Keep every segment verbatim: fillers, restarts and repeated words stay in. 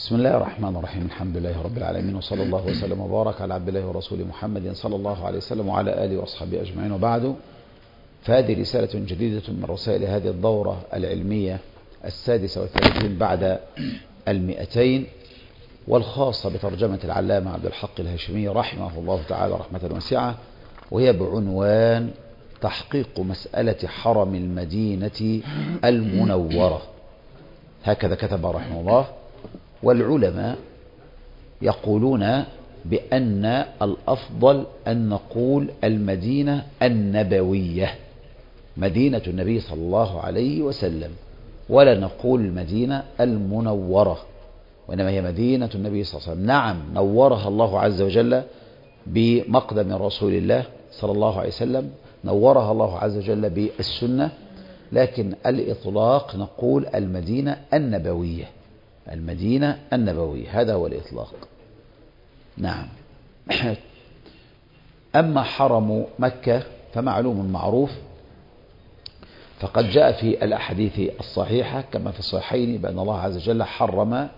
بسم الله الرحمن الرحيم. الحمد لله رب العالمين، وصلى الله وسلم وبارك على عبد الله ورسوله محمد صلى الله عليه وسلم وعلى آله وأصحابه أجمعين، وبعد. فهذه رسالة جديدة من رسائل هذه الدورة العلمية السادسة والثلاثين بعد المئتين، والخاصة بترجمة العلامة عبد الحق الهاشمي رحمه الله تعالى رحمة واسعة، وهي بعنوان تحقيق مسألة حرم المدينة المنورة. هكذا كتب رحمه الله. والعلماء يقولون بأن الأفضل أن نقول المدينة النبوية، مدينة النبي صلى الله عليه وسلم، ولا نقول المدينة المنورة، وإنما هي مدينة النبي صلى الله عليه وسلم. نعم، نورها الله عز وجل بمقدم رسول الله صلى الله عليه وسلم، نورها الله عز وجل بالسنة، لكن الإطلاق نقول المدينة النبوية، المدينة النبوية، هذا هو الإطلاق. نعم. أما حرم مكة فمعلوم معروف، فقد جاء في الأحاديث الصحيحة كما في الصحيحين بأن الله عز وجل حرم،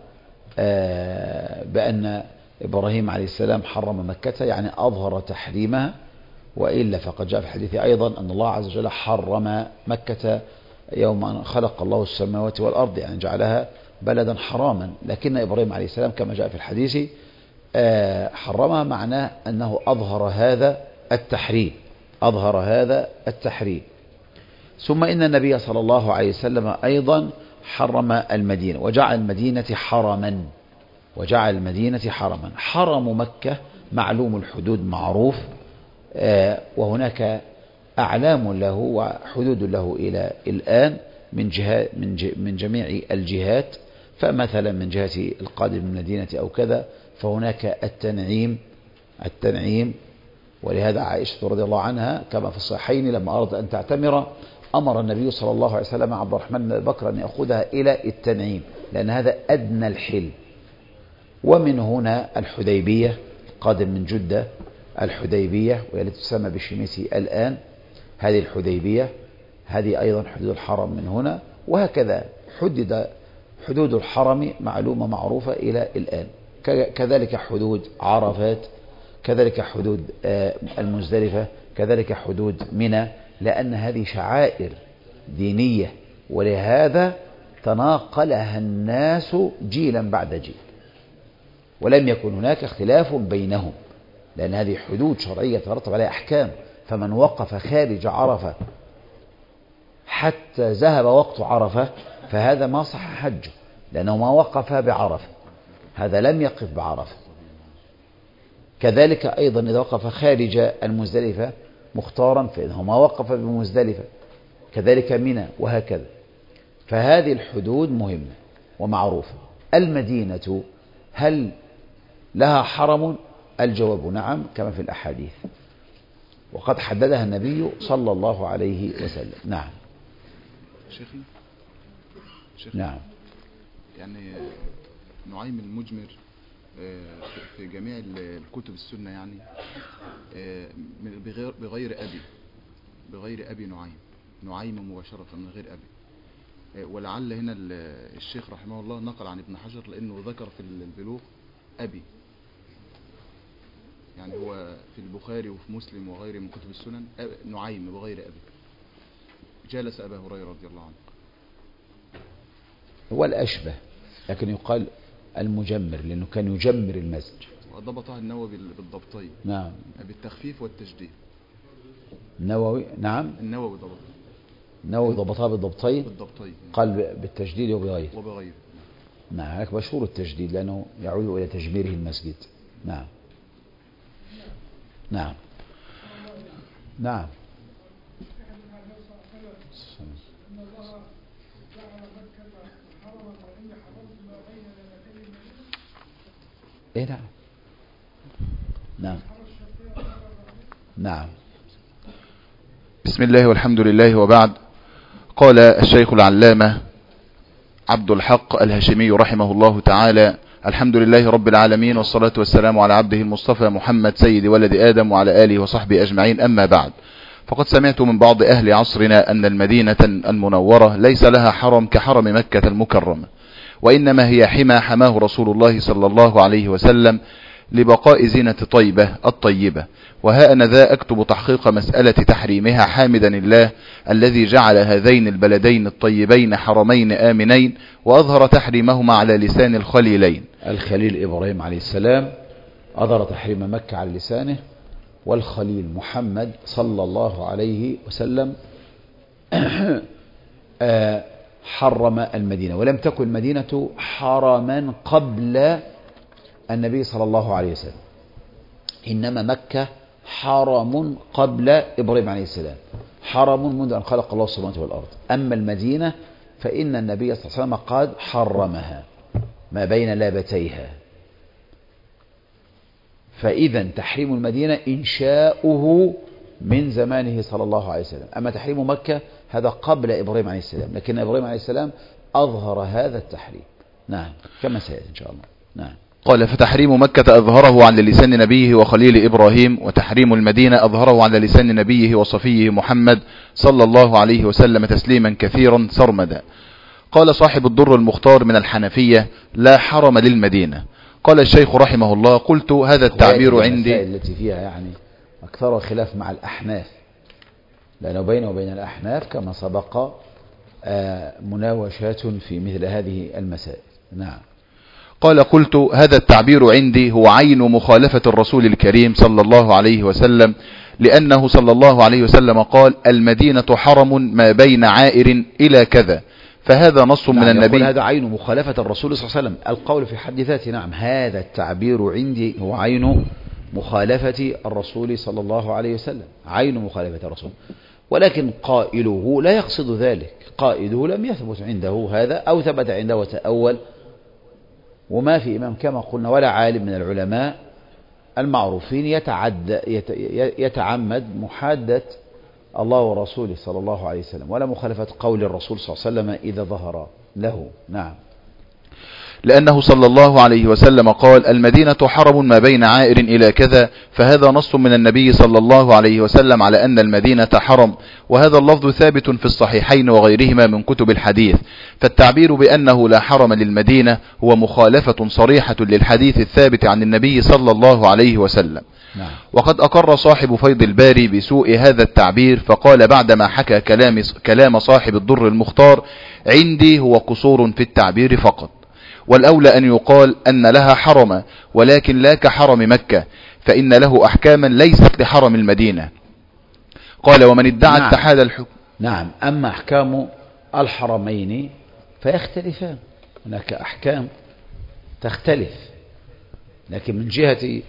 بأن إبراهيم عليه السلام حرم مكة، يعني أظهر تحريمها، وإلا فقد جاء في الحديث أيضا أن الله عز وجل حرم مكة يوم أن خلق الله السماوات والأرض، يعني جعلها بلدا حراما، لكن إبراهيم عليه السلام كما جاء في الحديث حرمها، معناه أنه أظهر هذا التحريم، أظهر هذا التحريم. ثم إن النبي صلى الله عليه وسلم أيضا حرم المدينة وجعل المدينة حرما، وجعل المدينة حرما. حرم مكة معلوم الحدود معروف، وهناك أعلام له وحدود له إلى الآن من جهات من من جميع الجهات. فمثلا من جهة القادم من المدينة أو كذا فهناك التنعيم التنعيم ولهذا عائشة رضي الله عنها كما في الصحيحين لما أراد أن تعتمر أمر النبي صلى الله عليه وسلم عبد الرحمن بن بكر أن يأخذها إلى التنعيم، لأن هذا أدنى الحل. ومن هنا الحديبية، قادم من جدة الحديبية، والتي تسمى بالشميسي الآن، هذه الحديبية، هذه أيضا حدود الحرم من هنا، وهكذا حدد حدود الحرم معلومة معروفة إلى الآن. كذلك حدود عرفات، كذلك حدود المزدلفة، كذلك حدود منى، لأن هذه شعائر دينية، ولهذا تناقلها الناس جيلا بعد جيل، ولم يكن هناك اختلاف بينهم، لأن هذه حدود شرعية ترتب عليها أحكام. فمن وقف خارج عرفة حتى ذهب وقت عرفة فهذا ما صح حجه، لأنه ما وقف بعرفة، هذا لم يقف بعرفة. كذلك أيضا إذا وقف خارج المزدلفة مختارا فإنه ما وقف بمزدلفة، كذلك منى، وهكذا. فهذه الحدود مهمة ومعروفة. المدينة هل لها حرم؟ الجواب نعم، كما في الأحاديث، وقد حددها النبي صلى الله عليه وسلم. نعم شيخي, شيخي. نعم. يعني نعيم المجمر في جميع الكتب السنة، يعني بغير, بغير أبي بغير أبي نعيم نعيم مباشرة من غير أبي. ولعل هنا الشيخ رحمه الله نقل عن ابن حجر، لأنه ذكر في البلوغ أبي، يعني هو في البخاري وفي مسلم وغيره من كتب السنن نعيم بغير أبي. جالس أبا هريرة رضي الله عنه. هو الأشبه، لكن يقال المجمر لأنه كان يجمر المسجد. وضبطها النووي بالضبطين. نعم، بالتخفيف والتجديد. النووي نعم النووي ضبطها النووي ضبطها بالضبطين بالضبطين قال بالتجديد وبغيره وبغيره. نعم، هناك مشهور التجديد لأنه يعود إلى تجميره المسجد. نعم نعم نعم ايه نعم نعم نعم. بسم الله والحمد لله وبعد. قال الشيخ العلامة عبد الحق الهاشمي رحمه الله تعالى: الحمد لله رب العالمين، والصلاة والسلام على عبده المصطفى محمد سيد ولد آدم وعلى آله وصحبه أجمعين. أما بعد، فقد سمعت من بعض أهل عصرنا أن المدينة المنورة ليس لها حرم كحرم مكة المكرمة، وإنما هي حمى حماه رسول الله صلى الله عليه وسلم لبقاء زينة طيبة الطيبة. وها أنا ذا أكتب تحقيق مسألة تحريمها حامدا الله الذي جعل هذين البلدين الطيبين حرمين آمنين، وأظهر تحريمهما على لسان الخليلين. الخليل إبراهيم عليه السلام أظهر تحريم مكة على لسانه، والخليل محمد صلى الله عليه وسلم حرم المدينة. ولم تكن المدينة حرما قبل النبي صلى الله عليه وسلم، إنما مكة حرم قبل إبراهيم عليه السلام، حرم منذ أن خلق الله السماوات والأرض. أما المدينة فإن النبي صلى الله عليه وسلم قد حرمها ما بين لابتيها. فإذا تحريم المدينة إنشاؤه من زمانه صلى الله عليه وسلم، أما تحريم مكة هذا قبل إبراهيم عليه السلام، لكن إبراهيم عليه السلام أظهر هذا التحريم. نعم كما سيأتي إن شاء الله. نعم. قال فتحريم مكة أظهره على لسان نبيه وخليل إبراهيم، وتحريم المدينة أظهره على لسان نبيه وصفيه محمد صلى الله عليه وسلم تسليما كثيرا سرمدا. قال صاحب الدر المختار من الحنفية لا حرم للمدينة. قال الشيخ رحمه الله قلت هذا التعبير عندي التي فيها يعني أكثر خلاف مع الأحناف، لأنه بينه وبين الأحناف كما سبق مناوشات في مثل هذه المسائل. نعم. قال قلت هذا التعبير عندي هو عين مخالفة الرسول الكريم صلى الله عليه وسلم، لأنه صلى الله عليه وسلم قال المدينة حرم ما بين عائر إلى كذا، فهذا نص من نعم النبي. هذا عين مخالفة الرسول صلى الله عليه وسلم، القول في حد ذاته. نعم هذا التعبير عندي هو عين مخالفة الرسول صلى الله عليه وسلم، عين مخالفة الرسول، ولكن قائله لا يقصد ذلك، قائله لم يثبت عنده هذا أو ثبت عنده وتأول، وما في إمام كما قلنا ولا عالم من العلماء المعروفين يتعد يتعمد محادة الله ورسوله صلى الله عليه وسلم ولا مخالفة قول الرسول صلى الله عليه وسلم إذا ظهر له. نعم. لأنه صلى الله عليه وسلم قال المدينة حرم ما بين عائر إلى كذا، فهذا نص من النبي صلى الله عليه وسلم على أن المدينة حرم، وهذا اللفظ ثابت في الصحيحين وغيرهما من كتب الحديث. فالتعبير بأنه لا حرم للمدينة هو مخالفة صريحة للحديث الثابت عن النبي صلى الله عليه وسلم. نعم. وقد أقر صاحب فيض الباري بسوء هذا التعبير، فقال بعدما حكى كلام, كلام صاحب الضر المختار عندي هو قصور في التعبير فقط، والأولى أن يقال أن لها حرم ولكن لا كحرم مكة، فإن له أحكاما ليست لحرم المدينة. قال ومن ادعى نعم. اتحاد الحكم. نعم. أما أحكام الحرمين فيختلفان، هناك أحكام تختلف، لكن من جهة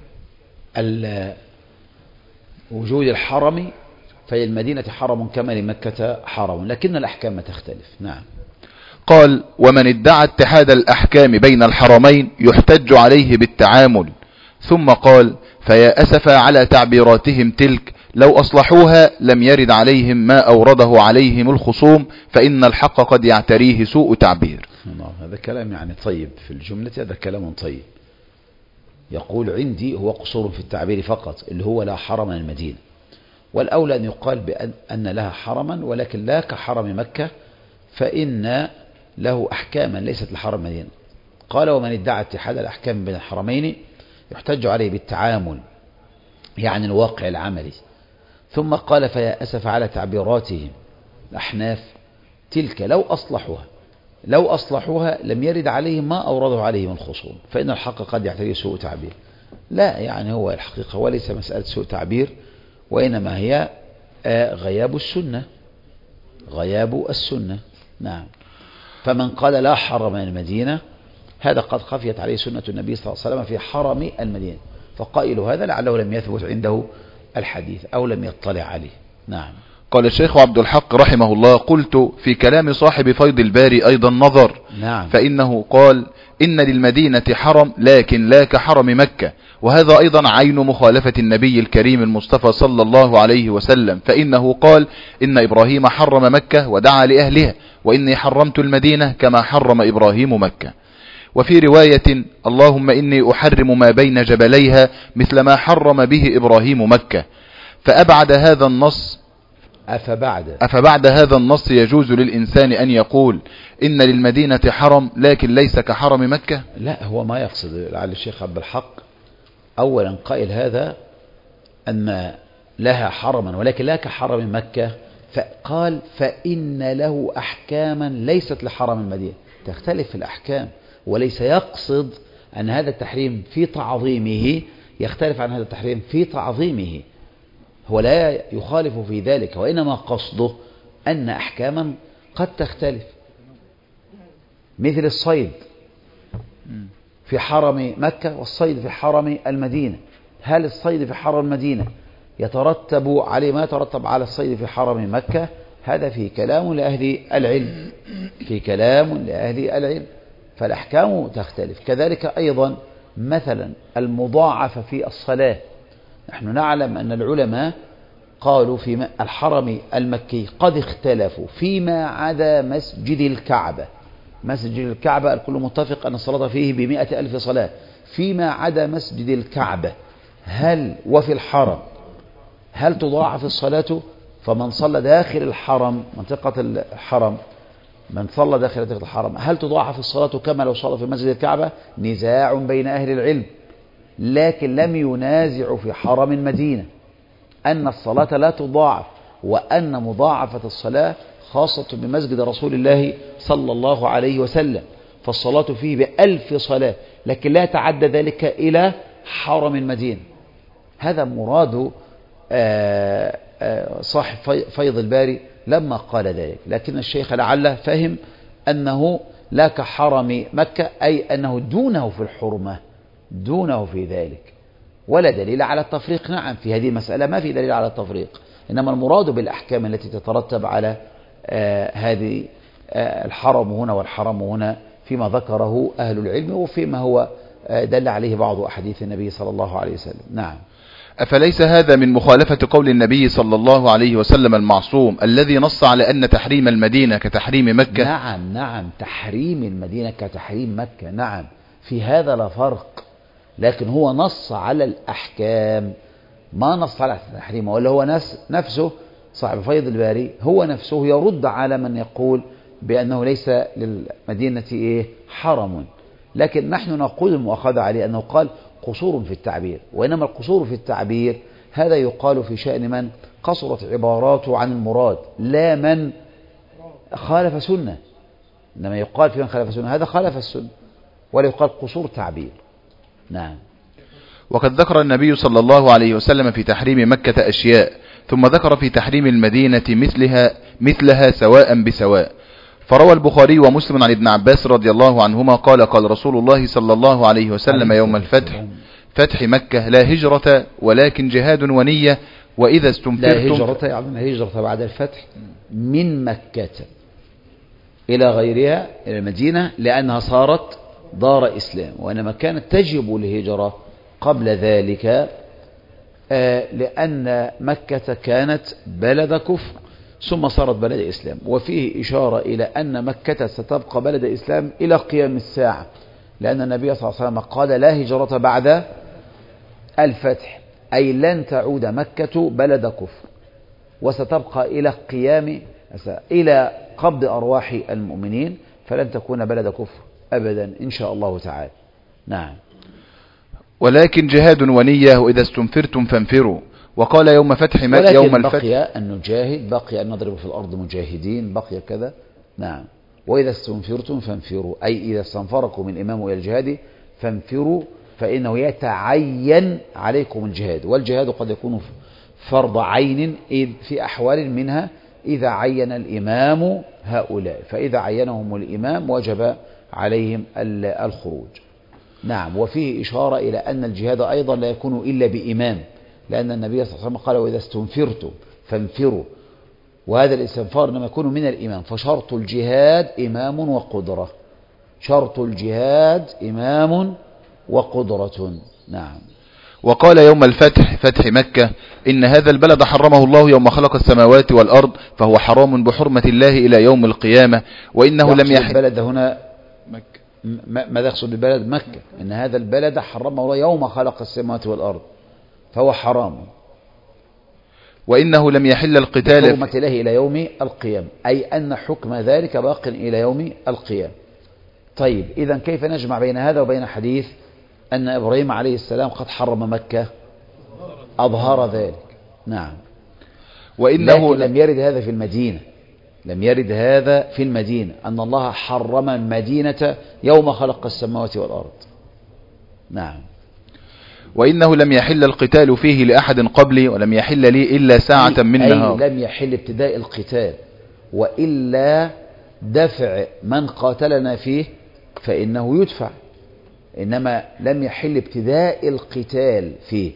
وجود الحرم فهي المدينة حرم كما لمكة حرم، لكن الأحكام تختلف. نعم. قال ومن ادعى اتحاد الأحكام بين الحرمين يحتج عليه بالتعامل. ثم قال فيا أسف على تعبيراتهم تلك، لو أصلحوها لم يرد عليهم ما أورده عليهم الخصوم، فإن الحق قد يعتريه سوء تعبير. هذا كلام يعني طيب في الجملة، هذا كلام طيب. يقول عندي هو قصور في التعبير فقط اللي هو لا حرم المدينة، والأولى أن يقال بأن أن لها حرما ولكن لا كحرم مكة، فإن له أحكاما ليست لحرم المدينة. قال ومن ادعى اتحاد الأحكام بين الحرمين يحتج عليه بالتعامل، يعني الواقع العملي. ثم قال فيا أسف على تعبيراتهم الأحناف تلك، لو أصلحوها لو أصلحوها لم يرد عليهم ما أورده عليهم الخصوم، فإن الحق قد يعتري سوء تعبير. لا، يعني هو الحقيقة وليس مسألة سوء تعبير، وإنما هي غياب السنة غياب السنة. نعم. فمن قال لا حرم المدينة هذا قد خفيت عليه سنة النبي صلى الله عليه وسلم في حرم المدينة، فقائل هذا لعله لم يثبت عنده الحديث أو لم يطلع عليه. نعم. قال الشيخ عبد الحق رحمه الله قلت في كلام صاحب فيض الباري أيضا نظر. نعم. فإنه قال إن للمدينة حرم لكن لا كحرم مكة، وهذا أيضا عين مخالفة النبي الكريم المصطفى صلى الله عليه وسلم، فإنه قال إن إبراهيم حرم مكة ودعا لأهلها، وإني حرمت المدينة كما حرم إبراهيم مكة. وفي رواية اللهم إني أحرم ما بين جبليها مثل ما حرم به إبراهيم مكة. فأبعد هذا النص أفبعد أفبعد هذا النص يجوز للإنسان أن يقول إن للمدينة حرم لكن ليس كحرم مكة؟ لا، هو ما يقصد لعل الشيخ عبد الحق أولا قائل هذا أن لها حرما ولكن لا كحرم مكة، فقال فإن له أحكاما ليست لحرم المدينة، تختلف في الأحكام، وليس يقصد أن هذا التحريم في تعظيمه يختلف عن هذا التحريم في تعظيمه، هو لا يخالف في ذلك، وإنما قصده أن أحكاما قد تختلف، مثل الصيد في حرم مكة والصيد في حرم المدينة. هل الصيد في حرم المدينة يترتب عليه ما يترتب على الصيد في حرم مكة؟ هذا في كلام لأهل العلم، في كلام لأهل العلم، فالأحكام تختلف. كذلك أيضا مثلا المضاعفة في الصلاة، نحن نعلم أن العلماء قالوا في الحرم المكي قد اختلفوا فيما عدا مسجد الكعبة. مسجد الكعبة الكل متفق أن الصلاة فيه بمئة ألف صلاة، فيما عدا مسجد الكعبة هل وفي الحرم هل تضاعف الصلاة؟ فمن صلى داخل الحرم منطقة الحرم من صلى داخل منطقة الحرم هل تضاعف الصلاة كما لو صلى في مسجد الكعبة؟ نزاع بين أهل العلم، لكن لم ينازع في حرم المدينة أن الصلاة لا تضاعف، وأن مضاعفة الصلاة خاصة بمسجد رسول الله صلى الله عليه وسلم، فالصلاة فيه بألف صلاة، لكن لا يتعدى ذلك إلى حرم المدينة. هذا مراد صاحب فيض الباري لما قال ذلك، لكن الشيخ لعله فهم أنه لا كحرم مكة، أي أنه دونه في الحرمة، دونه في ذلك، ولا دليل على التفريق. نعم في هذه المسألة ما في دليل على التفريق، إنما المراد بالأحكام التي تترتب على آه هذه آه الحرم هنا والحرم هنا فيما ذكره أهل العلم وفيما هو آه دل عليه بعض أحاديث النبي صلى الله عليه وسلم. نعم. أفليس هذا من مخالفة قول النبي صلى الله عليه وسلم المعصوم الذي نص على أن تحريم المدينة كتحريم مكة؟ نعم نعم تحريم المدينة كتحريم مكة، نعم في هذا لا فرق، لكن هو نص على الأحكام ما نص على التحريم، ولا هو نفسه صاحب فيض الباري هو نفسه يرد على من يقول بأنه ليس للمدينة إيه حرم، لكن نحن نقول المؤاخذة عليه أنه قال قصور في التعبير، وإنما القصور في التعبير هذا يقال في شأن من قصرت عباراته عن المراد، لا من خالف سنة، إنما يقال في من خالف سنة هذا خالف السنة، ولا يقال قصور تعبير. نعم. وقد ذكر النبي صلى الله عليه وسلم في تحريم مكة أشياء، ثم ذكر في تحريم المدينة مثلها مثلها سواء بسواء، فروى البخاري ومسلم عن ابن عباس رضي الله عنهما قال قال رسول الله صلى الله عليه وسلم يوم الفتح فتح مكة لا هجرة ولكن جهاد ونية، وإذا استنفرتم لا هجرة يعني هجرة بعد الفتح من مكة إلى غيرها إلى المدينة لأنها صارت دار إسلام، وإنما كانت تجب الهجرة قبل ذلك لأن مكة كانت بلد كفر ثم صارت بلد إسلام، وفيه إشارة إلى أن مكة ستبقى بلد إسلام إلى قيام الساعة، لأن النبي صلى الله عليه وسلم قال لا هجرة بعد الفتح، أي لن تعود مكة بلد كفر، وستبقى إلى قيام إلى قبض أرواح المؤمنين، فلن تكون بلد كفر أبدا إن شاء الله تعالى. نعم. ولكن جهاد ونية وإذا استنفرتم فانفروا، وقال يوم فتح مكة يوم الفتح بقي أن نجاهد، بقي أن نضرب في الأرض مجاهدين، بقي كذا. نعم. وإذا استنفرتم فانفروا، أي إذا استنفركم الإمام إلى الجهاد فانفروا، فإنه يتعين عليكم الجهاد، والجهاد قد يكون فرض عين في أحوال منها إذا عين الإمام هؤلاء، فإذا عينهم الإمام وجب عليهم الخروج. نعم. وفيه إشارة إلى أن الجهاد أيضا لا يكون إلا بإمام، لأن النبي صلى الله عليه وسلم قال وإذا استنفرتم فانفروا، وهذا الاستنفار لما يكون من الإمام، فشرط الجهاد إمام وقدرة، شرط الجهاد إمام وقدرة. نعم. وقال يوم الفتح فتح مكة إن هذا البلد حرمه الله يوم خلق السماوات والأرض فهو حرام بحرمة الله إلى يوم القيامة، وإنه لم يحل البلد هنا مكة. ماذا يقصد بالبلد؟ مكة. إن هذا البلد حرمه الله يوم خلق السماوات والأرض فهو حرام. وإنه لم يحل القتال بحرمة الله إلى يوم القيامة، أي أن حكم ذلك باق إلى يوم القيامة. طيب إذن كيف نجمع بين هذا وبين حديث أن إبراهيم عليه السلام قد حرم مكة؟ أظهر ذلك. نعم. وإنه لكن لم يرد هذا في المدينة، لم يرد هذا في المدينة أن الله حرم المدينة يوم خلق السماوات والأرض. نعم. وإنه لم يحل القتال فيه لأحد قبلي ولم يحل لي إلا ساعة من نهار. أي لم يحل ابتداء القتال، وإلا دفع من قاتلنا فيه فإنه يدفع، إنما لم يحل ابتداء القتال فيه،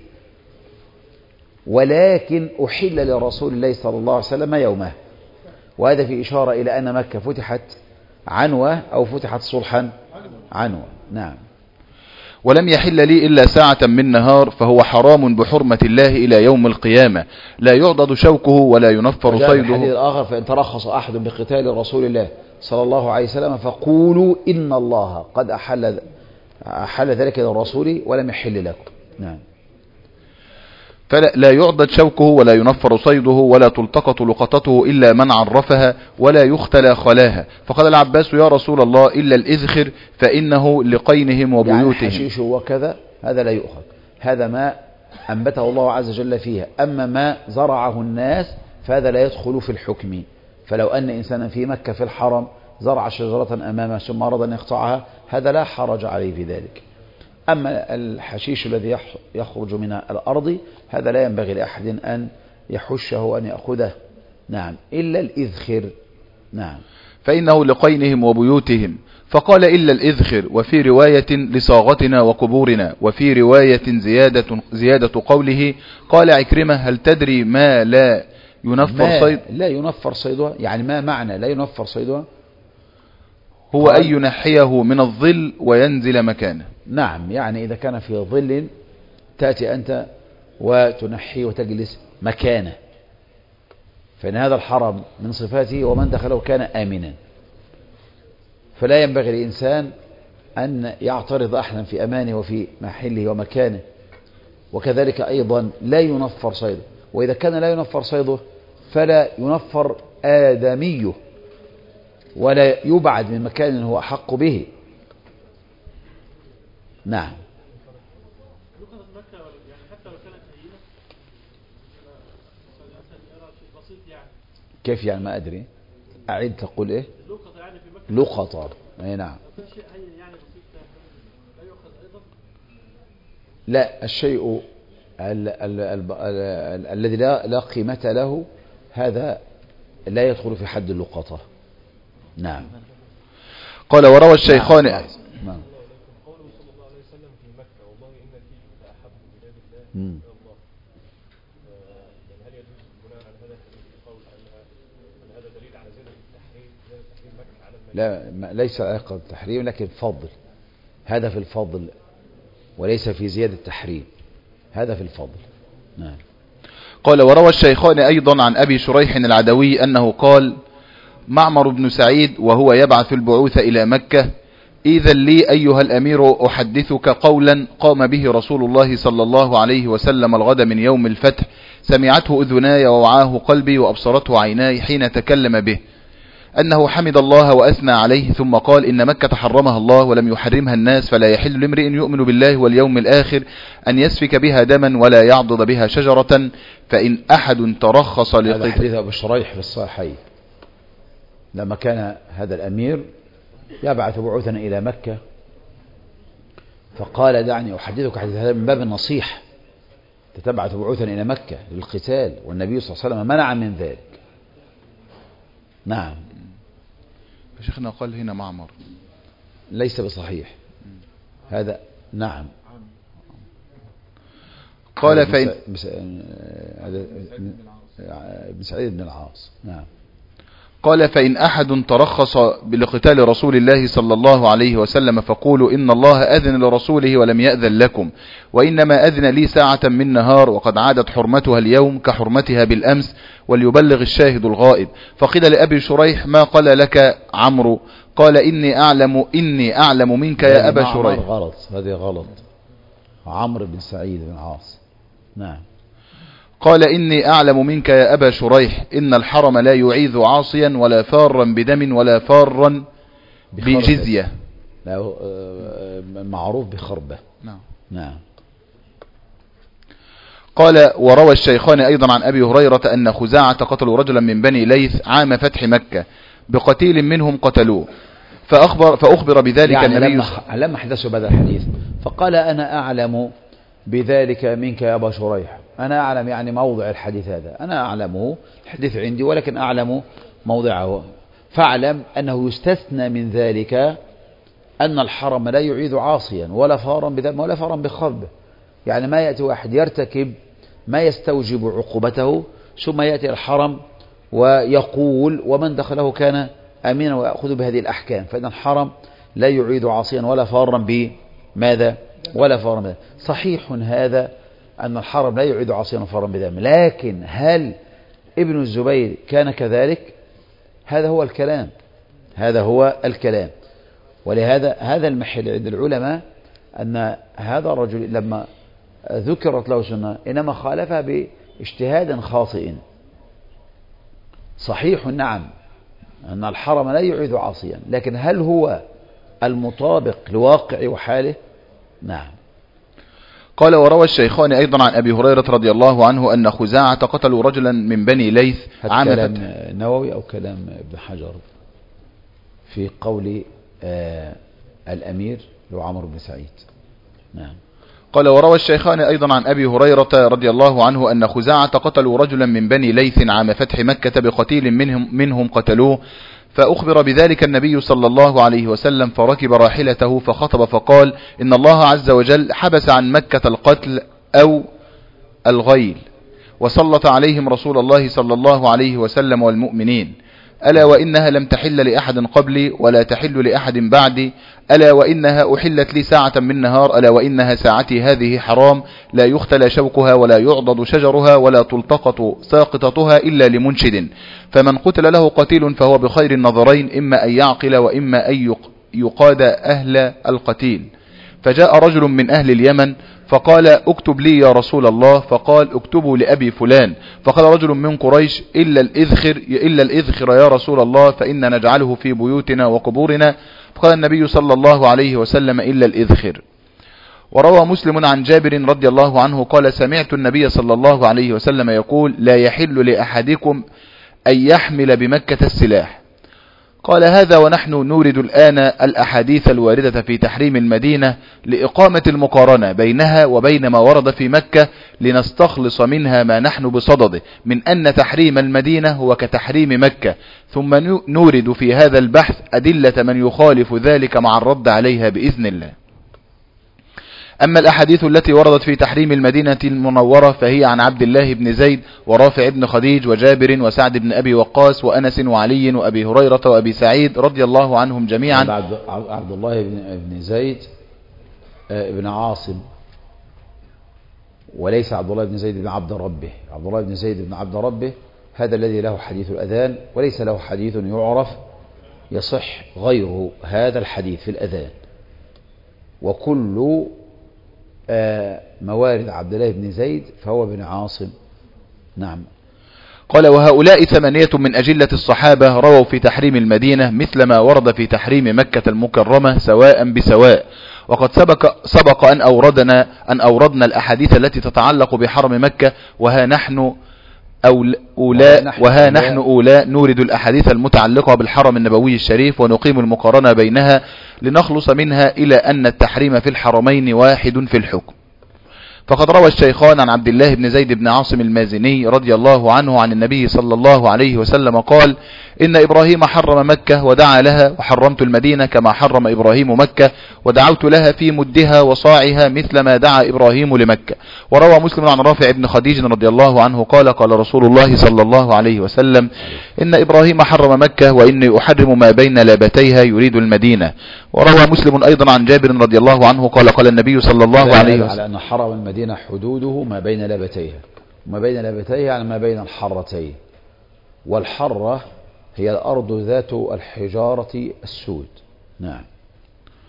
ولكن أحل لرسول الله صلى الله عليه وسلم يومه، وهذا في إشارة إلى أن مكة فتحت عنوة أو فتحت صلحا عنوة. نعم. ولم يحل لي إلا ساعة من نهار، فهو حرام بحرمة الله إلى يوم القيامة، لا يعضد شوكه ولا ينفر صيده. الحديث الآخر: فإن ترخص أحد بقتال رسول الله صلى الله عليه وسلم فقولوا إن الله قد أحل أحل ذلك للرسول ولم يحل لكم. نعم. فلا لا يعضد شوكه ولا ينفر صيده ولا تلتقط لقطته إلا من عرفها ولا يختلى خلاها. فقال العباس: يا رسول الله إلا الإذخر فإنه لقينهم وبيوتهم. يعني حشيش وكذا هذا لا يؤخذ، هذا ما أنبته الله عز وجل فيها. أما ما زرعه الناس فهذا لا يدخل في الحكم. فلو أن إنسانا في مكة في الحرم زرع شجرة أمامه ثم أراد أن يقطعها هذا لا حرج عليه في ذلك. أما الحشيش الذي يخرج من الأرض هذا لا ينبغي لأحد أن يحشه وأن يأخذه. نعم. إلا الإذخر. نعم. فإنه لقينهم وبيوتهم. فقال: إلا الإذخر. وفي رواية: لصاغتنا وقبورنا. وفي رواية زيادة, زيادة قوله: قال عكرمة: هل تدري ما لا ينفر صيد؟ لا ينفر صيدها، يعني ما معنى لا ينفر صيدها؟ هو أن ينحيه من الظل وينزل مكانه. نعم. يعني إذا كان في ظل تأتي أنت وتنحيه وتجلس مكانه، فإن هذا الحرم من صفاته ومن دخله كان آمنا، فلا ينبغي للإنسان أن يعترض أحدا في أمانه وفي محله ومكانه. وكذلك أيضا لا ينفر صيده، وإذا كان لا ينفر صيده فلا ينفر آدميه ولا يبعد من مكان هو أحق به. نعم. كيف يعني؟ ما أدري، أعيد تقول إيه؟ لقطة. أي نعم. لا، الشيء الذي لا قيمة له هذا لا يدخل في حد اللقطة. نعم. قال: وروى الشيخان. نعم. نعم. مم. لا، ليس علاقة التحريم لكن فضل، هذا في الفضل وليس في زيادة التحريم، هذا في الفضل. نعم. قال: وروى الشيخان أيضا عن أبي شريح العدوي أنه قال: معمر بن سعيد وهو يبعث البعوث إلى مكة: إذا لي أيها الأمير أحدثك قولا قام به رسول الله صلى الله عليه وسلم الغد من يوم الفتح، سمعته أذناي ووعاه قلبي وأبصرته عيناي حين تكلم به، أنه حمد الله وأثنى عليه ثم قال: إن مكة حرمها الله ولم يحرمها الناس، فلا يحل لامرئ يؤمن بالله واليوم الآخر أن يسفك بها دما ولا يعضد بها شجرة، فإن أحد ترخص لقتال. هذا حديث أبو شريح في الصحيحين لما كان هذا الأمير يبعث بعوثا إلى مكة فقال: دعني أحدثك حديث، هذا من باب النصيحة، تتبعث بعوثا إلى مكة للقتال، والنبي صلى الله عليه وسلم منع من ذلك. نعم. شيخنا قال هنا معمر ليس بصحيح هذا. نعم. قال: فإن ابن سعيد بن العاص. نعم. قال: فإن أحد ترخص لقتال رسول الله صلى الله عليه وسلم فقولوا إن الله أذن لرسوله ولم يأذن لكم، وإنما أذن لي ساعة من نهار، وقد عادت حرمتها اليوم كحرمتها بالأمس، وليبلغ الشاهد الغائب. فقيل لأبي شريح: ما قال لك عمرو؟ قال: إني أعلم إني أعلم منك يا أبا شريح. غلط، هذه غلط، عمرو بن سعيد بن العاص. نعم. قال إني أعلم منك يا أبا شريح إن الحرم لا يعيذ عاصيا ولا فارا بدم ولا فارا بجزية. معروف بخربة. نعم. نعم. قال وروى الشيخان أيضا عن أبي هريرة أن خزاعة قتلوا رجلا من بني ليث عام فتح مكة بقتيل منهم قتلوه، فأخبر, فأخبر بذلك يعني النبي لما, لما حدثوا بهذا الحديث فقال أنا أعلم بذلك منك يا أبا شريح، أنا أعلم يعني موضع الحديث هذا، أنا أعلمه الحديث عندي ولكن أعلم موضعه، فاعلم أنه يستثنى من ذلك أن الحرم لا يعيذ عاصيا ولا فارا بذنب ولا فارا بخرب. يعني ما يأتي واحد يرتكب ما يستوجب عقوبته ثم يأتي الحرم ويقول ومن دخله كان أمينا ويأخذ بهذه الأحكام، فإن الحرم لا يعيد عاصيا ولا فارا بماذا ولا فارا بذنب. صحيح هذا أن الحرم لا يعيد عاصيا وفارا بذنب، لكن هل ابن الزبير كان كذلك؟ هذا هو الكلام، هذا هو الكلام. ولهذا هذا المحل عند العلماء أن هذا الرجل لما ذكرت له سنة إنما خالفها باجتهاد خاطئ. صحيح نعم أن الحرم لا يعيد عاصيا، لكن هل هو المطابق لواقع وحاله؟ نعم. قال وروى الشيخان أيضا عن أبي هريرة رضي الله عنه أن خزاعة قتلوا رجلا من بني ليث عام كلام نووي أو كلام ابن حجر في قول آه الأمير لو عمرو بن سعيد. نعم. قال وروى الشيخان أيضا عن أبي هريرة رضي الله عنه أن خزاعة قتلوا رجلا من بني ليث عام فتح مكة بقتيل منهم, منهم قتلوه، فأخبر بذلك النبي صلى الله عليه وسلم فركب راحلته فخطب فقال إن الله عز وجل حبس عن مكة القتل أو الغيل وسلط عليهم رسول الله صلى الله عليه وسلم والمؤمنين، ألا وإنها لم تحل لأحد قبلي ولا تحل لأحد بعدي، ألا وإنها أحلت لي ساعة من نهار، ألا وإنها ساعتي هذه حرام لا يختلى شوكها ولا يعضد شجرها ولا تلتقط ساقطتها إلا لمنشد، فمن قتل له قتيل فهو بخير النظرين إما أن يعقل وإما أن يقاد أهل القتيل. فجاء رجل من أهل اليمن فقال اكتب لي يا رسول الله، فقال اكتبوا لأبي فلان، فقال رجل من قريش إلا الإذخر, إلا الإذخر يا رسول الله فإن نجعله في بيوتنا وقبورنا، فقال النبي صلى الله عليه وسلم إلا الإذخر. وروى مسلم عن جابر رضي الله عنه قال سمعت النبي صلى الله عليه وسلم يقول لا يحل لأحدكم أن يحمل بمكة السلاح. قال هذا ونحن نورد الآن الأحاديث الواردة في تحريم المدينة لإقامة المقارنة بينها وبين ما ورد في مكة لنستخلص منها ما نحن بصدده من أن تحريم المدينة هو كتحريم مكة، ثم نورد في هذا البحث أدلة من يخالف ذلك مع الرد عليها بإذن الله. أما الأحاديث التي وردت في تحريم المدينة المنورة فهي عن عبد الله بن زيد ورافع بن خديج وجابر وسعد بن أبي وقاص وأنس وعلي وأبي هريرة وأبي سعيد رضي الله عنهم جميعا. عبد الله بن زيد بن عاصم وليس عبد الله بن زيد بن عبد ربه. عبد الله بن زيد بن عبد ربه هذا الذي له حديث الأذان، وليس له حديث يعرف يصح غير هذا الحديث في الأذان. وكل موارد عبد الله بن زيد فهو بن عاصم. نعم. قال وهؤلاء ثمانية من أجلة الصحابة رووا في تحريم المدينة مثل ما ورد في تحريم مكة المكرمة سواء بسواء، وقد سبق, سبق أن أوردنا أن أوردنا الأحاديث التي تتعلق بحرم مكة، وها نحن أولاء وها نحن أولاء نورد الأحاديث المتعلقة بالحرم النبوي الشريف ونقيم المقارنة بينها لنخلص منها إلى أن التحريم في الحرمين واحد في الحكم. فقد روى الشيخان عن عبد الله بن زيد بن عاصم المازني رضي الله عنه عن النبي صلى الله عليه وسلم قال إن إبراهيم حرم مكة ودعا لها، وحرمت المدينة كما حرم إبراهيم مكة ودعوت لها في مدها وصاعها مثل ما دعا إبراهيم لمكة. وروى مسلم عن رافع بن خديج رضي الله عنه قال قال رسول الله صلى الله عليه وسلم إن إبراهيم حرم مكة وإني أحرم ما بين لابتيها يريد المدينة. وروى مسلم أيضا عن جابر رضي الله عنه قال قال النبي صلى الله عليه وسلم على أن حرم المدينة حدوده ما بين لابتيها، وما بين لابتيها يعني ما بين الحرتين، والحرة هي الأرض ذات الحجارة السود. نعم.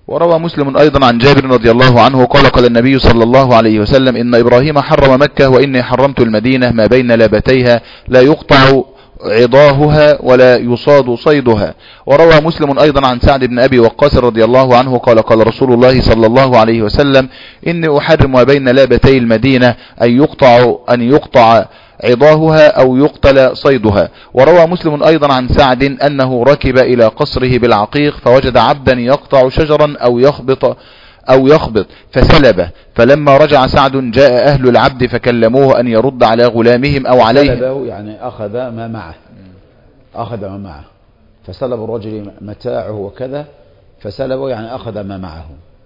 وروى مسلم أيضا عن جابر رضي الله عنه قال قال النبي صلى الله عليه وسلم إن إبراهيم حرم مكة وإني حرمت المدينة ما بين لابتيها لا يقطع عضاهها ولا يصاد صيدها. وروى مسلم أيضا عن سعد بن أبي وقاص رضي الله عنه قال قال رسول الله صلى الله عليه وسلم إني أحرم ما بين لابتي المدينة أن يقطع, أن يقطع عضاهها أو يقتل صيدها. وروى مسلم أيضا عن سعد أنه ركب إلى قصره بالعقيق فوجد عبدا يقطع شجرا أو يخبط أو يخبط فسلبه، فلما رجع سعد جاء أهل العبد فكلموه أن يرد على غلامهم أو عليه. سلبه يعني أخذ ما معه، أخذ ما معه، فسلب الرجل متاعه وكذا، فسلبه يعني أخذ ما معه.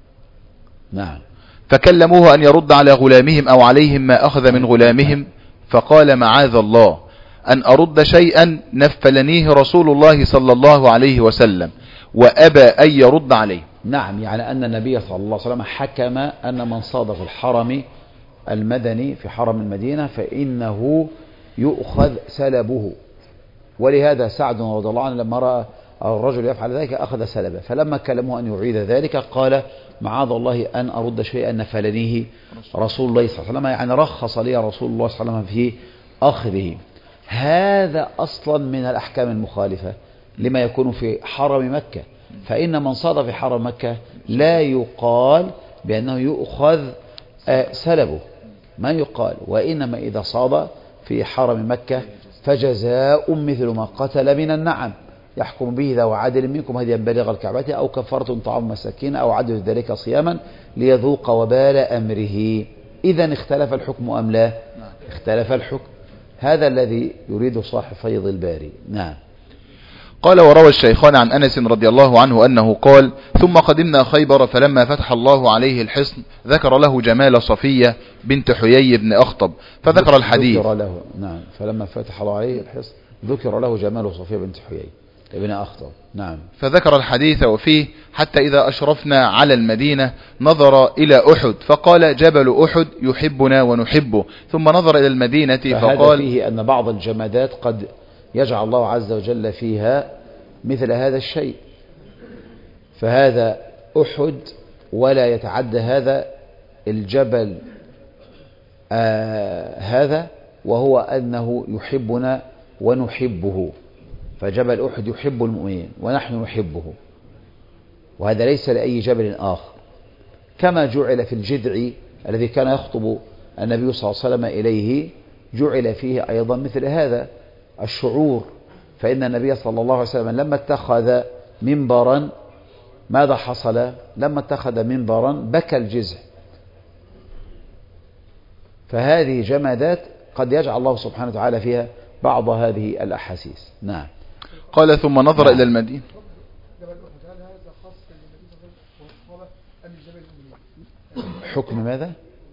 نعم. فكلموه أن يرد على غلامهم أو عليهم ما أخذ من غلامهم، فقال معاذ الله أن أرد شيئا نفلنيه رسول الله صلى الله عليه وسلم، وأبى أن يرد عليه. نعم، يعني أن النبي صلى الله عليه وسلم حكم أن من صاد في الحرم المدني في حرم المدينة فإنه يؤخذ سلبه، ولهذا سعد رضي الله عنه لما رأى الرجل يفعل ذلك أخذ سلبه، فلما كلمه أن يعيد ذلك قال معاذ الله أن أرد شيئا نفلنيه رسول الله صلى الله عليه وسلم، يعني رخص لي رسول الله صلى الله عليه وسلم في أخذه. هذا أصلا من الأحكام المخالفة لما يكون في حرم مكة، فإن من صاد في حرم مكة لا يقال بأنه يؤخذ سلبه، ما يقال، وإنما إذا صاد في حرم مكة فجزاء مثل ما قتل من النعم يحكم به ذو عدل منكم هديا بالغ الكعبة أو كفارة طعام مساكين أو عدل ذلك صياما ليذوق وبال أمره. إذا اختلف الحكم أم لا؟ اختلف الحكم. هذا الذي يريد صاحب فيض الباري. نعم. قال وروى الشيخان عن أنس رضي الله عنه أنه قال ثم قدمنا خيبر فلما فتح الله عليه الحصن ذكر له جمال صفية بنت حيي بن أخطب فذكر الحديث. ذكر له نعم فلما فتح الله عليه الحصن ذكر له جمال صفية بنت حيي ابن أخطب. نعم. فذكر الحديث وفيه حتى إذا أشرفنا على المدينة نظر إلى أحد فقال جبل أحد يحبنا ونحبه، ثم نظر إلى المدينة فقال فيه أن بعض الجمادات قد يجعل الله عز وجل فيها مثل هذا الشيء، فهذا أحد ولا يتعدى هذا الجبل آه هذا، وهو أنه يحبنا ونحبه، فجبل أحد يحب المؤمنين ونحن نحبه، وهذا ليس لأي جبل آخر، كما جعل في الجذع الذي كان يخطب النبي صلى الله عليه وسلم إليه جعل فيه أيضا مثل هذا الشعور، فإن النبي صلى الله عليه وسلم لما اتخذ منبرا ماذا حصل؟ لما اتخذ منبرا بكى الجذع، فهذه جمادات قد يجعل الله سبحانه وتعالى فيها بعض هذه الأحاسيس. نعم. قال ثم نظر نعم. إلى المدينة. حكم ماذا؟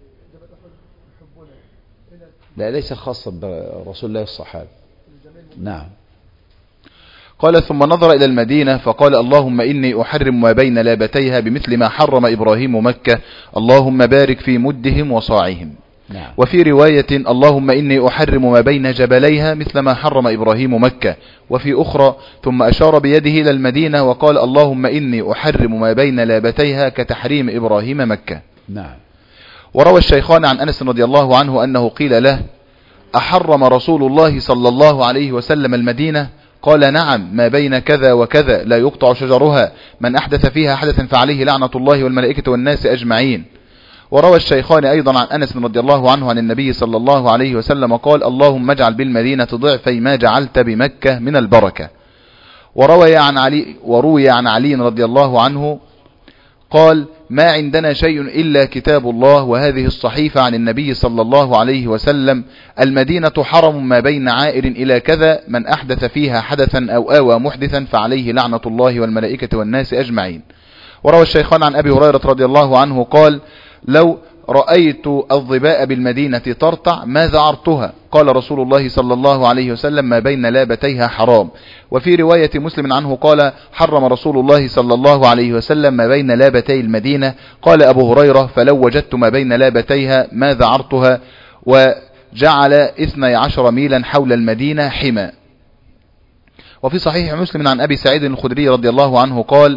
لا ليس خاصا برسول الله الصحابة. نعم. قال ثم نظر إلى المدينة فقال اللهم إني أحرم ما بين لابتيها بمثل ما حرم إبراهيم مكة، اللهم بارك في مدهم وصاعهم. نعم. وفي رواية اللهم إني أحرم ما بين جبليها مثل ما حرم إبراهيم مكة. وفي أخرى ثم أشار بيده إلى المدينة وقال اللهم إني أحرم ما بين لابتيها كتحريم إبراهيم مكة. نعم. وروى الشيخان عن أنس رضي الله عنه أنه قيل له أحرم رسول الله صلى الله عليه وسلم المدينة؟ قال نعم، ما بين كذا وكذا لا يقطع شجرها، من أحدث فيها حدثا فعليه لعنة الله والملائكة والناس أجمعين. وروى الشيخان أيضا عن أنس رضي الله عنه عن النبي صلى الله عليه وسلم قال اللهم اجعل بالمدينة ضعفي ما جعلت بمكة من البركة. وروي عن علي وروي عن علي رضي الله عنه قال ما عندنا شيء إلا كتاب الله وهذه الصحيفة عن النبي صلى الله عليه وسلم، المدينة حرم ما بين عائر إلى كذا، من أحدث فيها حدثا أو آوى محدثا فعليه لعنة الله والملائكة والناس أجمعين. وروى الشيخان عن أبي هريرة رضي الله عنه قال لو رأيت الظباء بالمدينة ترتع ما ذعرتها، قال رسول الله صلى الله عليه وسلم ما بين لابتيها حرام. وفي رواية مسلم عنه قال حرم رسول الله صلى الله عليه وسلم ما بين لابتي المدينة، قال أبو هريرة فلو وجدت ما بين لابتيها ما ذعرتها، وجعل اثني عشر ميلا حول المدينة حمى. وفي صحيح مسلم عن أبي سعيد الخدري رضي الله عنه قال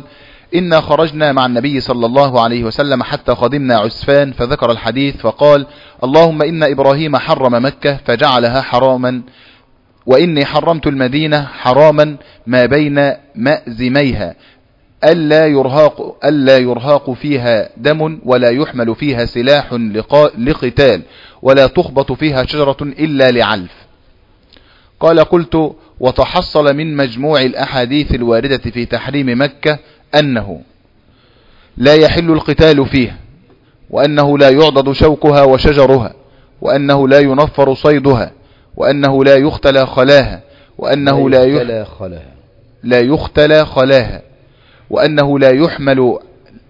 إنا خرجنا مع النبي صلى الله عليه وسلم حتى قدمنا عسفان، فذكر الحديث فقال: اللهم إن إبراهيم حرم مكة فجعلها حراما، وإني حرمت المدينة حراما ما بين مأزميها، ألا يرهق, ألا يرهق فيها دم ولا يحمل فيها سلاح لقتال ولا تخبط فيها شجرة إلا لعلف. قال: قلت: وتحصل من مجموع الأحاديث الواردة في تحريم مكة أنه لا يحل القتال فيها، وأنه لا يعضد شوكها وشجرها، وأنه لا ينفر صيدها، وأنه لا يختلى خلاها، وأنه لا يختلى خلاها لا يختلى خلاها وأنه لا يحمل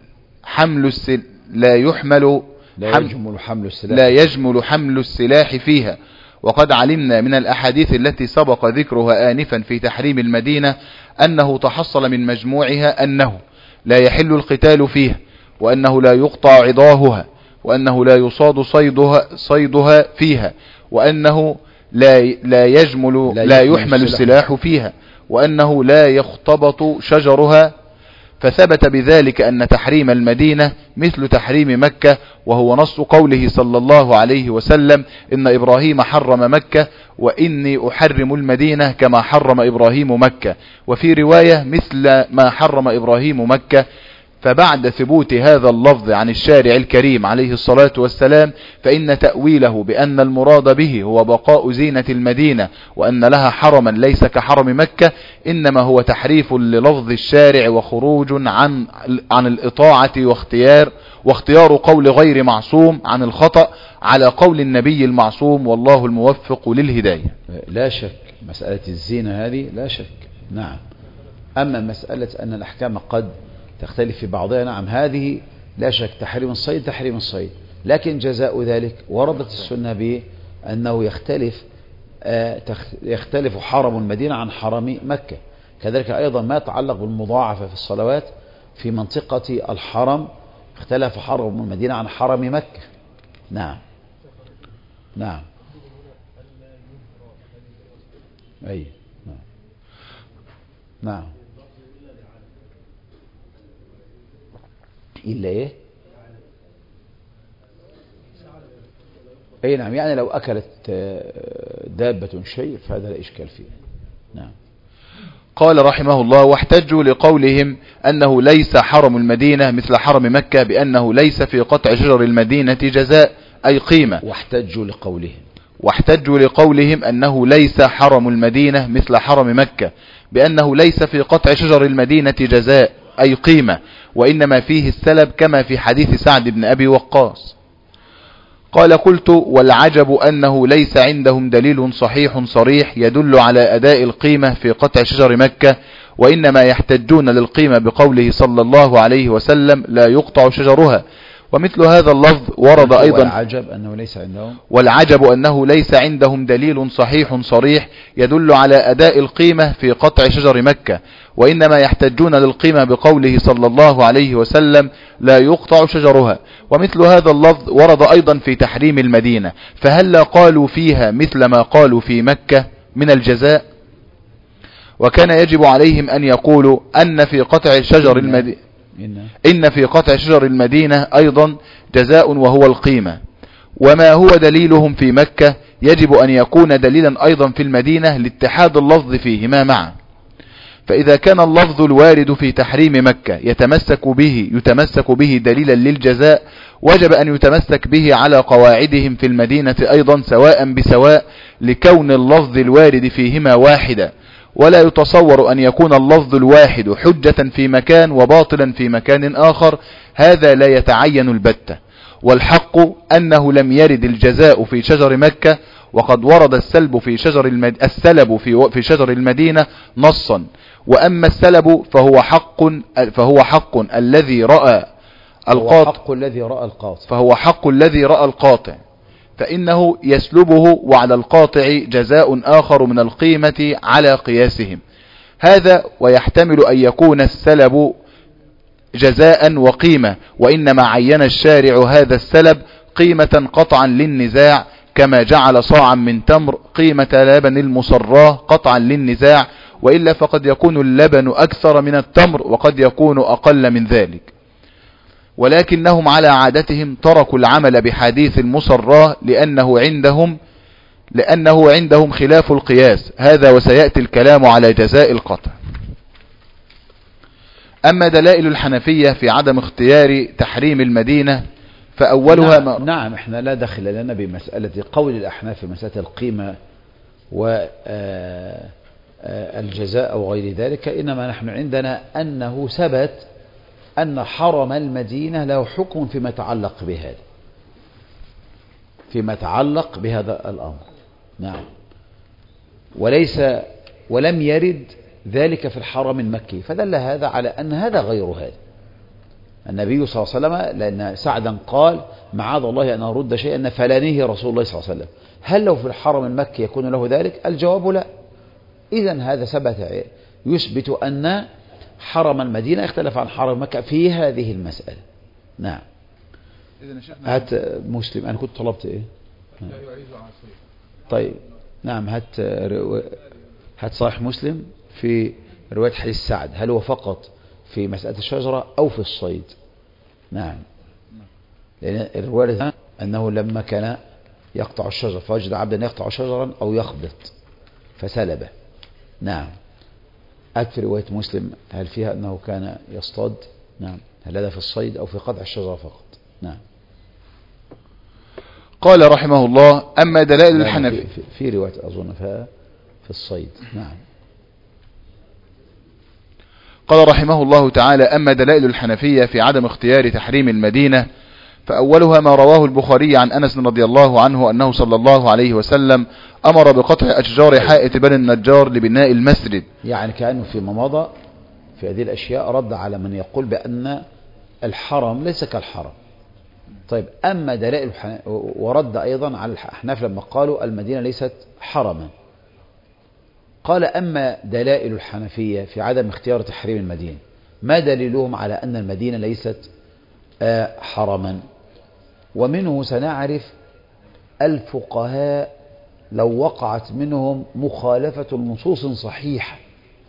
حمل السل لا يحمل لا يجمل حمل السلاح لا يجمل حمل السلاح فيها. وقد علمنا من الأحاديث التي سبق ذكرها آنفا في تحريم المدينة أنه تحصل من مجموعها أنه لا يحل القتال فيها، وأنه لا يقطع عضاهها، وأنه لا يصاد صيدها, صيدها فيها، وأنه لا, لا يجمل لا, لا يحمل السلاح فيها، وأنه لا يختبط شجرها. فثبت بذلك أن تحريم المدينة مثل تحريم مكة، وهو نص قوله صلى الله عليه وسلم: إن إبراهيم حرم مكة وإني أحرم المدينة كما حرم إبراهيم مكة، وفي رواية مثل ما حرم إبراهيم مكة. فبعد ثبوت هذا اللفظ عن الشارع الكريم عليه الصلاة والسلام، فإن تأويله بأن المراد به هو بقاء زينة المدينة وأن لها حرما ليس كحرم مكة، إنما هو تحريف للفظ الشارع وخروج عن عن الإطاعة واختيار واختيار قول غير معصوم عن الخطأ على قول النبي المعصوم، والله الموفق للهداية. لا شك مسألة الزينة هذه لا شك، نعم. أما مسألة أن الأحكام قد تختلف في بعضها، نعم، هذه لا شك. تحريم الصيد تحريم الصيد، لكن جزاء ذلك وردت السنة بأنه يختلف آه يختلف حرم المدينة عن حرم مكة. كذلك أيضا ما يتعلق بالمضاعفة في الصلوات في منطقة الحرم اختلف حرم المدينة عن حرم مكة. نعم نعم أي نعم نعم إلا إيه؟ أي نعم، يعني لو أكلت دابة شيء فهذا لا إشكال فيه. نعم. قال رحمه الله: واحتجوا لقولهم أنه ليس حرم المدينة مثل حرم مكة بأنه ليس في قطع شجر المدينة جزاء أي قيمة. واحتجوا لقولهم واحتجوا لقولهم أنه ليس حرم المدينة مثل حرم مكة بأنه ليس في قطع شجر المدينة جزاء أي قيمة، وإنما فيه السلب كما في حديث سعد بن أبي وقاص. قال: قلت: والعجب أنه ليس عندهم دليل صحيح صريح يدل على أداء القيمة في قطع شجر مكة، وإنما يحتجون للقيمة بقوله صلى الله عليه وسلم: لا يقطع شجرها. ومثل هذا اللفظ ورد أيضا. والعجب أنه ليس عندهم والعجب أنه ليس عندهم دليل صحيح صريح يدل على أداء القيمة في قطع شجر مكة، وإنما يحتجون للقيمة بقوله صلى الله عليه وسلم: لا يقطع شجرها. ومثل هذا اللفظ ورد أيضا في تحريم المدينة، فهل قالوا فيها مثل ما قالوا في مكة من الجزاء؟ وكان يجب عليهم أن يقولوا أن في قطع شجر المدينة إن في قطع شجر المدينة أيضا جزاء وهو القيمة، وما هو دليلهم في مكة يجب أن يكون دليلا أيضا في المدينة لاتحاد اللفظ فيهما معا. فإذا كان اللفظ الوارد في تحريم مكة يتمسك به يتمسك به دليلا للجزاء، وجب أن يتمسك به على قواعدهم في المدينة أيضا سواء بسواء، لكون اللفظ الوارد فيهما واحدا، ولا يتصور أن يكون اللفظ الواحد حجة في مكان وباطلا في مكان آخر، هذا لا يتعين البتة. والحق أنه لم يرد الجزاء في شجر مكة، وقد ورد السلب في شجر المد... السلب في في شجر المدينة نصا. وأما السلب فهو حق فهو حق الذي رأى القاطع حق الذي رأى القاطع فهو حق الذي رأى القاطع فإنه يسلبه، وعلى القاطع جزاء آخر من القيمة على قياسهم هذا. ويحتمل أن يكون السلب جزاء وقيمة، وإنما عين الشارع هذا السلب قيمة قطعا للنزاع، كما جعل صاعا من تمر قيمة لبن المصراه قطعا للنزاع، وإلا فقد يكون اللبن أكثر من التمر وقد يكون أقل من ذلك. ولكنهم على عادتهم تركوا العمل بحديث المصراه لأنه عندهم لأنه عندهم خلاف القياس هذا، وسيأتي الكلام على جزاء القطع. أما دلائل الحنفية في عدم اختيار تحريم المدينة فأولها نعم, نعم احنا لا دخل لنا بمسألة قول الأحناف في مسألة القيمة والجزاء أو غير ذلك، إنما نحن عندنا أنه ثبت أن حرم المدينة له حكم فيما يتعلق بهذا فيما يتعلق بهذا الأمر. نعم. وليس ولم يرد ذلك في الحرم المكي، فدل هذا على أن هذا غير هذا. النبي صلى الله عليه وسلم لأن سعدا قال معاذ الله أن أرد شيئا فلانيه رسول الله صلى الله عليه وسلم، هل لو في الحرم المكي يكون له ذلك؟ الجواب لا. إذن هذا ثبت يثبت أن حرم المدينة اختلف عن حرم مكة في هذه المسألة. نعم. هات مسلم. أنا كنت طلبت إيه؟ نعم. طيب نعم. هات هات صحيح مسلم في رواية حديث سعد، هل هو فقط في مسألة الشجرة أو في الصيد؟ نعم. لأن الرواية أنه لما كان يقطع الشجر فوجد عبدا يقطع شجرا أو يخبط فسلبه. نعم. هات في رواية مسلم هل فيها أنه كان يصطاد؟ نعم. هل هذا في الصيد أو في قطع الشجرة فقط؟ نعم. قال رحمه الله أما دلائل الحنفي في, في رواية أظن في الصيد. نعم. قال رحمه الله تعالى أما دلائل الحنفية في عدم اختيار تحريم المدينة فأولها ما رواه البخاري عن أنس رضي الله عنه أنه صلى الله عليه وسلم أمر بقطع أشجار حائط بني النجار لبناء المسجد. يعني كأنه فيما مضى في هذه الأشياء رد على من يقول بأن الحرم ليس كالحرم. طيب أما دلائل ورد أيضا على الأحناف لما قالوا المدينة ليست حرما. قال أما دلائل الحنفية في عدم اختيار تحريم المدينة ما دليلهم على أن المدينة ليست حرما؟ ومنه سنعرف الفقهاء لو وقعت منهم مخالفة النصوص صحيحة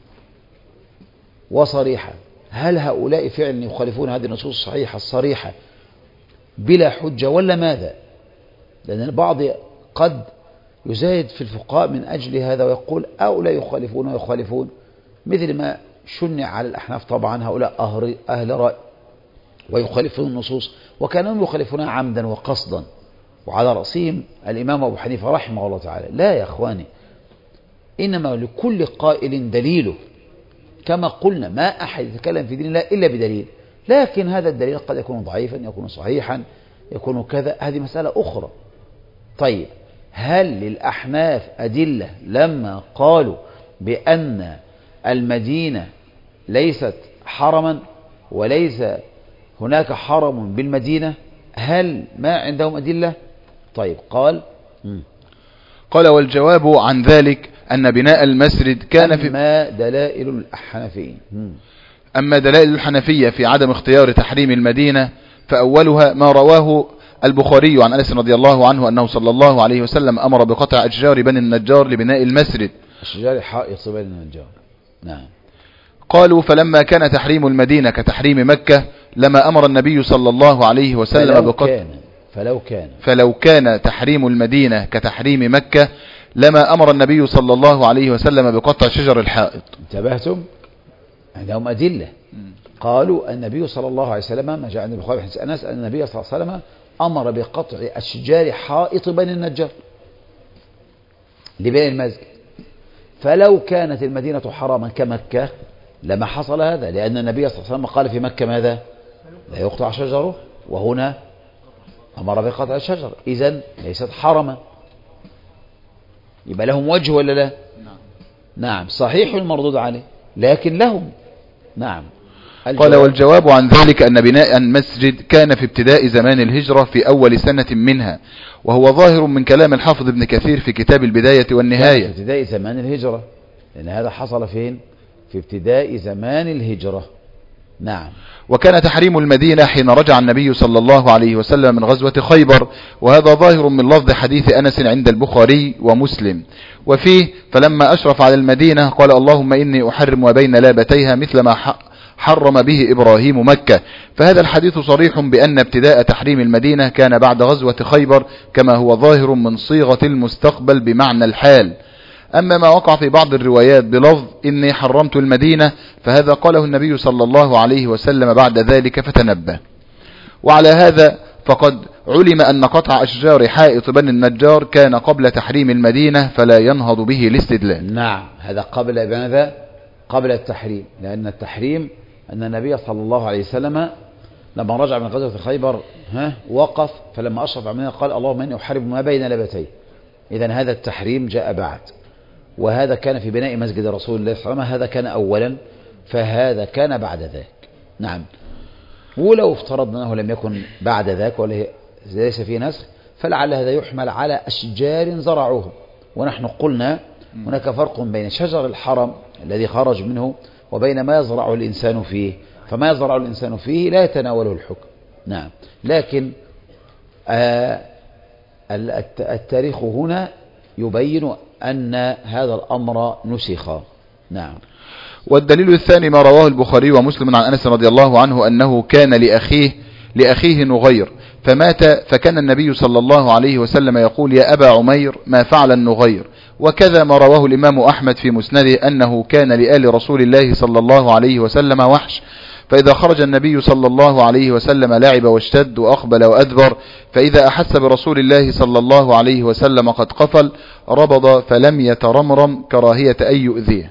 وصريحة هل هؤلاء فعلا يخالفون هذه النصوص الصحيحة الصريحة بلا حجة ولا ماذا؟ لأن البعض قد يزايد في الفقهاء من أجل هذا ويقول هؤلاء يخالفون ويخالفون، مثل ما شنع على الأحناف طبعا هؤلاء أهل رأي ويخالفون النصوص وكانوا يخالفون عمدا وقصدا، وعلى رأسهم الإمام أبو حنيفة رحمه الله تعالى. لا يا أخواني، إنما لكل قائل دليله، كما قلنا ما أحد يتكلم في دين الله إلا بدليل، لكن هذا الدليل قد يكون ضعيفا يكون صحيحا يكون كذا، هذه مسألة أخرى. طيب هل للأحناف أدلة لما قالوا بأن المدينة ليست حرما وليس هناك حرم بالمدينة؟ هل ما عندهم أدلة؟ طيب قال م. قال والجواب عن ذلك أن بناء المسجد كان في أما دلائل الحنفية أما دلائل الحنفية في عدم اختيار تحريم المدينة فأولها ما رواه البخاري عن أنس رضي الله عنه أنه صلى الله عليه وسلم أمر بقطع أشجار بني النجار لبناء المسجد. أشجار حائط بني النجار. نعم. قالوا فلما كان تحريم المدينة كتحريم مكة لما أمر النبي صلى الله عليه وسلم فلو بقطع كان فلو كان فلو كان تحريم المدينة كتحريم مكة لما أمر النبي صلى الله عليه وسلم بقطع شجر الحائط. انتبهتم؟ عندهم أدلة. قالوا النبي صلى الله عليه وسلم ما جاء عند البخاري حديث أنس أن النبي صلى الله عليه وسلم أمر بقطع أشجار حائط بني النجار لبناء المسجد، فلو كانت المدينة حراما كمكة لما حصل هذا، لأن النبي صلى الله عليه وسلم قال في مكة ماذا؟ لا يقطع شجره، وهنا أمر بقطع الشجر، إذن ليست حرما. يبقى لهم وجه ولا لا؟ نعم. صحيح المردود عليه لكن لهم. نعم. قال والجواب عن ذلك أن بناء المسجد كان في ابتداء زمان الهجرة في أول سنة منها، وهو ظاهر من كلام الحافظ ابن كثير في كتاب البداية والنهاية. في ابتداء زمان الهجرة، لأن هذا حصل فين؟ في ابتداء زمان الهجرة. نعم. وكان تحريم المدينة حين رجع النبي صلى الله عليه وسلم من غزوة خيبر، وهذا ظاهر من لفظ حديث أنس عند البخاري ومسلم، وفيه فلما أشرف على المدينة قال اللهم إني أحرم وبين لابتيها مثل ما حرم به إبراهيم مكة. فهذا الحديث صريح بأن ابتداء تحريم المدينة كان بعد غزوة خيبر، كما هو ظاهر من صيغة المستقبل بمعنى الحال. أما ما وقع في بعض الروايات بلفظ إني حرمت المدينة فهذا قاله النبي صلى الله عليه وسلم بعد ذلك فتنبه. وعلى هذا فقد علم أن قطع أشجار حائط بني النجار كان قبل تحريم المدينة، فلا ينهض به الاستدلال. نعم، هذا قبل ماذا؟ قبل التحريم، لأن التحريم أن النبي صلى الله عليه وسلم لما رجع من غزوة خيبر ها وقف، فلما أشرف على المدينة قال اللهم إني أحرم ما بين لبتي. إذن هذا التحريم جاء بعد، وهذا كان في بناء مسجد رسول الله صلى الله عليه وسلم، هذا كان أولا، فهذا كان بعد ذاك. نعم. ولو افترضنا أنه لم يكن بعد ذاك وليس فيه نسخ، فلعل هذا يحمل على أشجار زرعوه. ونحن قلنا هناك فرق بين شجر الحرم الذي خرج منه وبين ما يزرع الإنسان فيه، فما يزرع الإنسان فيه لا يتناوله الحكم. نعم. لكن آه التاريخ هنا يبين أن هذا الأمر نسخ. نعم. والدليل الثاني ما رواه البخاري ومسلم عن أنس رضي الله عنه أنه كان لأخيه لأخيه نغير فمات، فكان النبي صلى الله عليه وسلم يقول يا أبا عمير ما فعل النغير. وكذا ما رواه الإمام أحمد في مسنده أنه كان لآل رسول الله صلى الله عليه وسلم وحش، فإذا خرج النبي صلى الله عليه وسلم لعب واشتد وأقبل وأدبر، فإذا أحس برسول الله صلى الله عليه وسلم قد قفل ربض فلم يترمرم كراهية أن يؤذيه.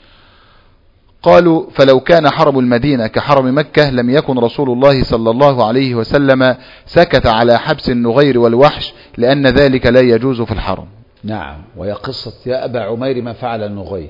قالوا فلو كان حرم المدينة كحرم مكة لم يكن رسول الله صلى الله عليه وسلم سكت على حبس النغير والوحش، لأن ذلك لا يجوز في الحرم. نعم. وهي قصة يا أبا عمير ما فعل النغير،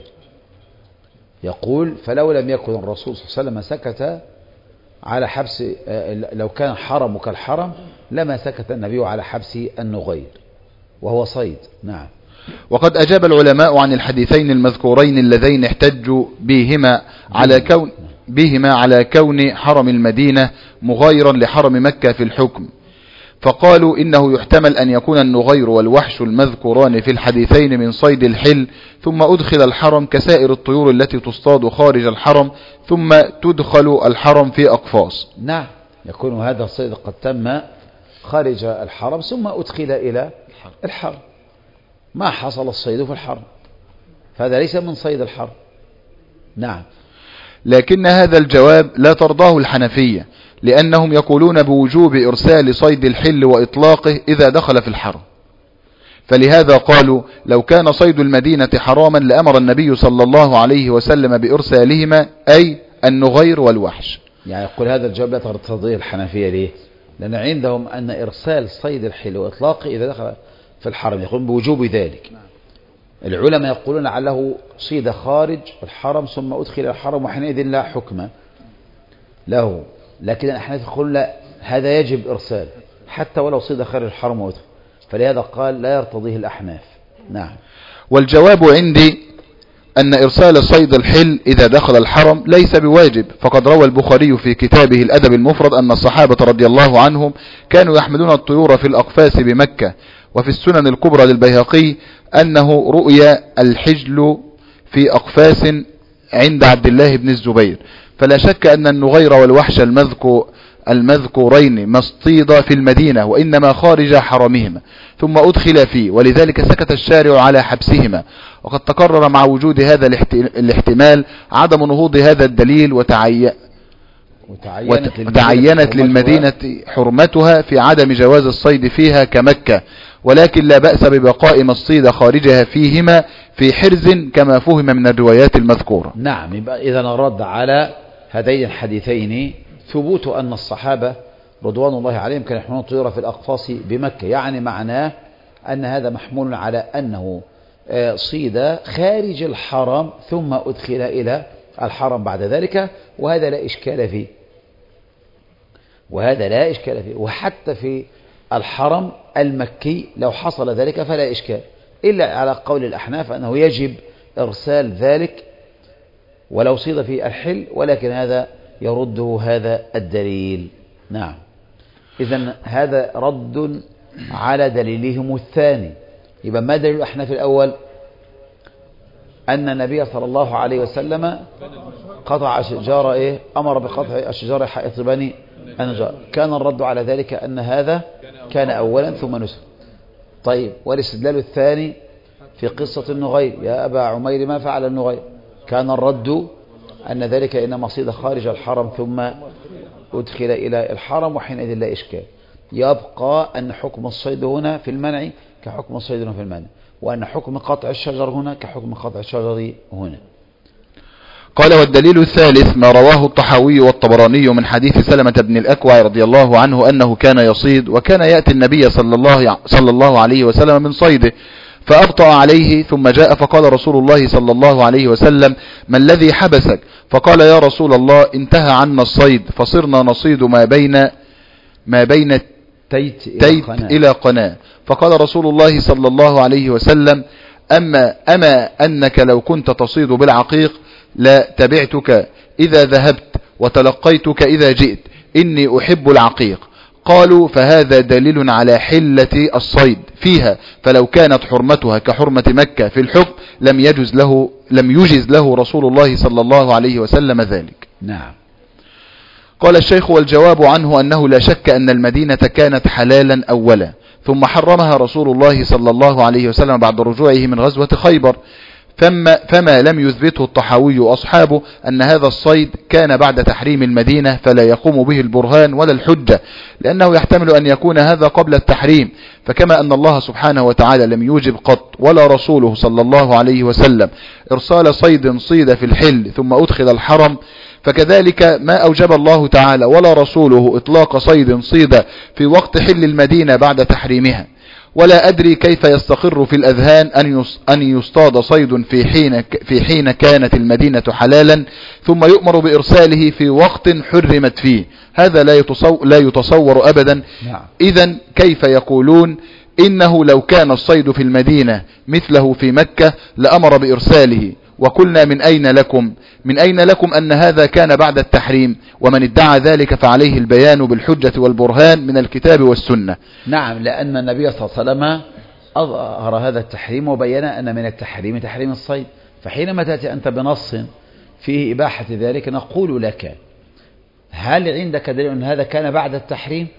يقول فلو لم يكن الرسول صلى الله عليه وسلم سكت على حبس، لو كان حرم كالحرم لما سكت النبي على حبس النغير وهو صيد. نعم. وقد أجاب العلماء عن الحديثين المذكورين اللذين احتجوا بهما على كون بهما على كون حرم المدينة مغايرا لحرم مكة في الحكم، فقالوا إنه يحتمل أن يكون النغير والوحش المذكوران في الحديثين من صيد الحل ثم أدخل الحرم كسائر الطيور التي تصطاد خارج الحرم ثم تدخل الحرم في أقفاص. نعم، يكون هذا الصيد قد تم خارج الحرم ثم أدخل إلى الحرم، ما حصل الصيد في الحرم، فهذا ليس من صيد الحرم. نعم. لكن هذا الجواب لا ترضاه الحنفية، لأنهم يقولون بوجوب إرسال صيد الحل وإطلاقه إذا دخل في الحرم، فلهذا قالوا لو كان صيد المدينة حراما لأمر النبي صلى الله عليه وسلم بإرسالهما، أي النغير والوحش. يعني يقول هذا الجواب لا ترضيه الحنفية. ليه؟ لأن عندهم أن إرسال صيد الحل وإطلاقه إذا دخل في الحرم يقولون بوجوب ذلك. العلماء يقولون لعله صيد خارج الحرم ثم أدخل الحرم وحينئذ لا حكم له، لكن الأحناف يقولون لا، هذا يجب إرسال حتى ولو صيد خارج الحرم وأدخل، فلهذا قال لا يرتضيه الأحناف. نعم. والجواب عندي أن إرسال صيد الحل إذا دخل الحرم ليس بواجب، فقد روى البخاري في كتابه الأدب المفرد أن الصحابة رضي الله عنهم كانوا يحملون الطيور في الأقفاس بمكة. وفي السنن الكبرى للبيهقي أنه رؤيا الحجل في أقفاس عند عبد الله بن الزبير، فلا شك أن النغير والوحش المذكور المذكورين ما اصطيد في المدينة وإنما خارج حرمهما ثم أدخل فيه، ولذلك سكت الشارع على حبسهما. وقد تقرر مع وجود هذا الاحتمال عدم نهوض هذا الدليل، وتعي... وتعينت, وتعينت للمدينة حرمتها في عدم جواز الصيد فيها كمكة، ولكن لا بأس ببقاء ما اصطيد خارجها فيهما في حرز كما فهم من الروايات المذكورة. نعم. يبقى إذا نرد على هذين الحديثين ثبوت أن الصحابة رضوان الله عليهم كانوا يحملون الطيور في الأقفاص بمكة، يعني معناه أن هذا محمول على أنه صيد خارج الحرم ثم أدخل إلى الحرم بعد ذلك، وهذا لا إشكال فيه، وهذا لا إشكال فيه. وحتى في الحرم المكي لو حصل ذلك فلا إشكال، إلا على قول الأحناف أنه يجب إرسال ذلك ولو صيد في الحل، ولكن هذا يرده هذا الدليل. نعم. إذن هذا رد على دليلهم الثاني. يبقى ما دليل الأحناف الأول؟ أن النبي صلى الله عليه وسلم قطع شجارة إيه؟ أمر بقطع الشجارة حائط بني النجار. كان الرد على ذلك أن هذا كان أولا ثم نسخ. طيب، والاستدلال الثاني في قصة النغير، يا أبا عمير ما فعل النغير؟ كان الرد أن ذلك إنما صيد خارج الحرم ثم أدخل إلى الحرم وحينئذ لا إشكال. يبقى أن حكم الصيد هنا في المنع كحكم الصيد هنا في المنع، وأن حكم قطع الشجر هنا كحكم قطع الشجر هنا. قال: والدليل الثالث ما رواه الطحاوي والطبراني من حديث سلمة بن الأكوع رضي الله عنه أنه كان يصيد، وكان يأتي النبي صلى الله, صلى الله عليه وسلم من صيده فأبطأ عليه، ثم جاء فقال رسول الله صلى الله عليه وسلم: ما الذي حبسك؟ فقال: يا رسول الله انتهى عنا الصيد فصرنا نصيد ما بين ما بين تيت, تيت إلى قناة. فقال رسول الله صلى الله عليه وسلم: أما, أما أنك لو كنت تصيد بالعقيق لا تبعتك إذا ذهبت وتلقيتك إذا جئت، إني أحب العقيق. قالوا: فهذا دليل على حلة الصيد فيها، فلو كانت حرمتها كحرمة مكة في الحكم لم يجز له لم يجز له رسول الله صلى الله عليه وسلم ذلك. نعم. قال الشيخ: والجواب عنه أنه لا شك أن المدينة كانت حلالا أولا، ثم حرمها رسول الله صلى الله عليه وسلم بعد رجوعه من غزوة خيبر، فما, فما لم يثبته الطحاوي وأصحابه أن هذا الصيد كان بعد تحريم المدينة فلا يقوم به البرهان ولا الحجة، لأنه يحتمل أن يكون هذا قبل التحريم. فكما أن الله سبحانه وتعالى لم يوجب قط ولا رسوله صلى الله عليه وسلم إرسال صيد صيد في الحل ثم أدخل الحرم، فكذلك ما أوجب الله تعالى ولا رسوله إطلاق صيد صيد في وقت حل المدينة بعد تحريمها. ولا أدري كيف يستقر في الأذهان أن يصطاد صيد في حين, في حين كانت المدينة حلالا ثم يؤمر بإرساله في وقت حرمت فيه. هذا لا يتصور, لا يتصور أبدا. إذن كيف يقولون إنه لو كان الصيد في المدينة مثله في مكة لأمر بإرساله؟ وقلنا: من أين لكم من أين لكم أن هذا كان بعد التحريم؟ ومن ادعى ذلك فعليه البيان بالحجة والبرهان من الكتاب والسنة. نعم، لأن النبي صلى الله عليه وسلم أظهر هذا التحريم وبين أن من التحريم تحريم الصيد. فحينما تأتي أنت بنص فيه إباحة ذلك نقول لك: هل عندك دليل أن هذا كان بعد التحريم؟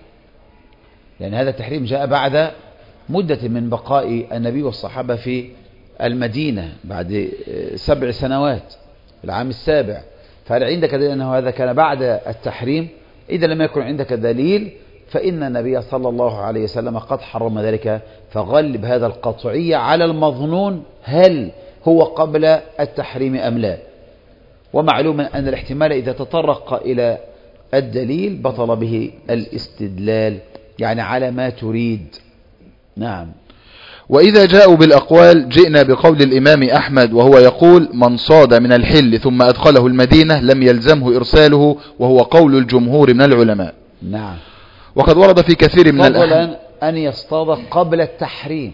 لأن هذا التحريم جاء بعد مدة من بقاء النبي والصحابة في المدينة بعد سبع سنوات في العام السابع. فهل عندك دليل أنه هذا كان بعد التحريم؟ إذا لم يكن عندك دليل فإن النبي صلى الله عليه وسلم قد حرم ذلك، فغلب هذا القطعية على المظنون هل هو قبل التحريم أم لا. ومعلوم أن الاحتمال إذا تطرق إلى الدليل بطل به الاستدلال، يعني على ما تريد. نعم. وإذا جاءوا بالأقوال جئنا بقول الإمام أحمد، وهو يقول: من صاد من الحل ثم أدخله المدينة لم يلزمه إرساله، وهو قول الجمهور من العلماء. نعم. وقد ورد في كثير من الأحاديث أن يصطاد قبل التحريم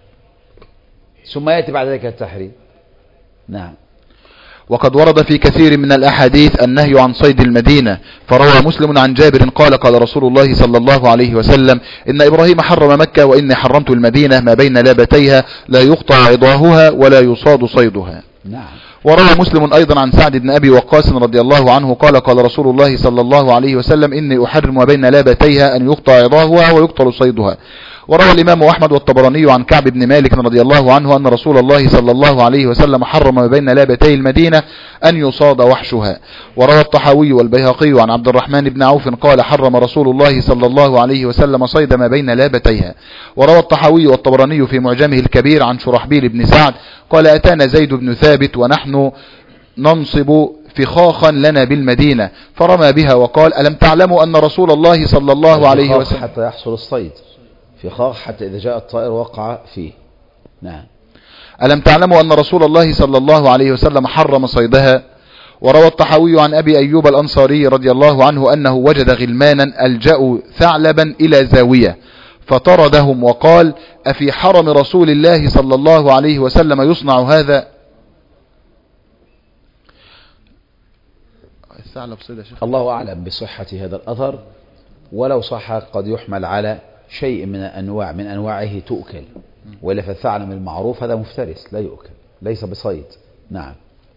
ثم يأتي بعد ذلك التحريم. نعم. وقد ورد في كثير من الأحاديث النهي عن صيد المدينة، فروى مسلم عن جابر قال: قال رسول الله صلى الله عليه وسلم: إن إبراهيم حرم مكة وإني حرمت المدينة ما بين لابتيها لا يقطع عضاهها ولا يصاد صيدها. نعم. وروى مسلم أيضا عن سعد بن أبي وقاص رضي الله عنه قال: قال رسول الله صلى الله عليه وسلم: إني أحرم ما بين لابتيها أن يقطع عضاهها ويقتل صيدها. وروى الإمام أحمد والطبراني عن كعب بن مالك رضي الله عنه أن رسول الله صلى الله عليه وسلم حرم ما بين لابتي المدينة أن يصاد وحشها. وروى الطحاوي والبيهقي عن عبد الرحمن بن عوف قال: حرم رسول الله صلى الله عليه وسلم صيد ما بين لابتيها. وروى الطحاوي والطبراني في معجمه الكبير عن شرحبيل بن سعد قال: أتانا زيد بن ثابت ونحن ننصب فخاخا لنا بالمدينة فرمى بها وقال: ألم تعلموا أن رسول الله صلى الله عليه وسلم حتى يحصل الصيد فخاخ حتى إذا جاء الطائر وقع فيه. نعم. ألم تعلموا أن رسول الله صلى الله عليه وسلم حرم صيدها. وروى الطحاوي عن أبي أيوب الأنصاري رضي الله عنه أنه وجد غلمانا ألجأوا ثعلبا إلى زاوية فطردهم وقال: أفي حرم رسول الله صلى الله عليه وسلم يصنع هذا؟ الثعلب صيد يا شيخ؟ الله أعلم بصحة هذا الأثر، ولو صح قد يحمل على شيء من أنواع من أنواعه تؤكل، ولا فالثعلب المعروف هذا مفترس لا يؤكل ليس بصيد. نعم.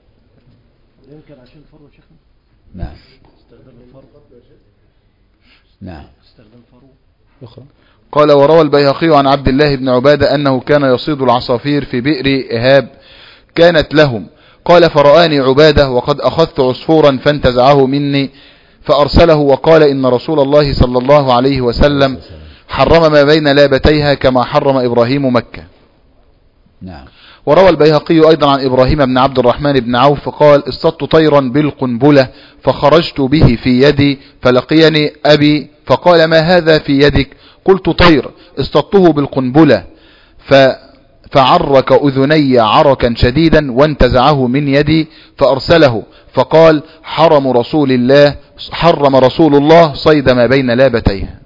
يمكن عشان الفرو شيخنا. نعم. استخدام الفرو. نعم. استخدام فرو. أخرى. قال وروى البيهقي عن عبد الله بن عبادة أنه كان يصيد العصافير في بئر إهاب كانت لهم. قال فرآني عبادة وقد أخذت عصفورا فانتزعه مني فأرسله وقال إن رسول الله صلى الله عليه وسلم حرم ما بين لابتيها كما حرم إبراهيم مكة. نعم. وروى البيهقي أيضا عن إبراهيم بن عبد الرحمن بن عوف قال اصطدت طيرا بالقنبلة فخرجت به في يدي فلقيني أبي فقال ما هذا في يدك؟ قلت طير اصطدته بالقنبلة ف فعرك أذني عركا شديدا وانتزعه من يدي فأرسله فقال حرم رسول الله حرم رسول الله صيد ما بين لابتيه.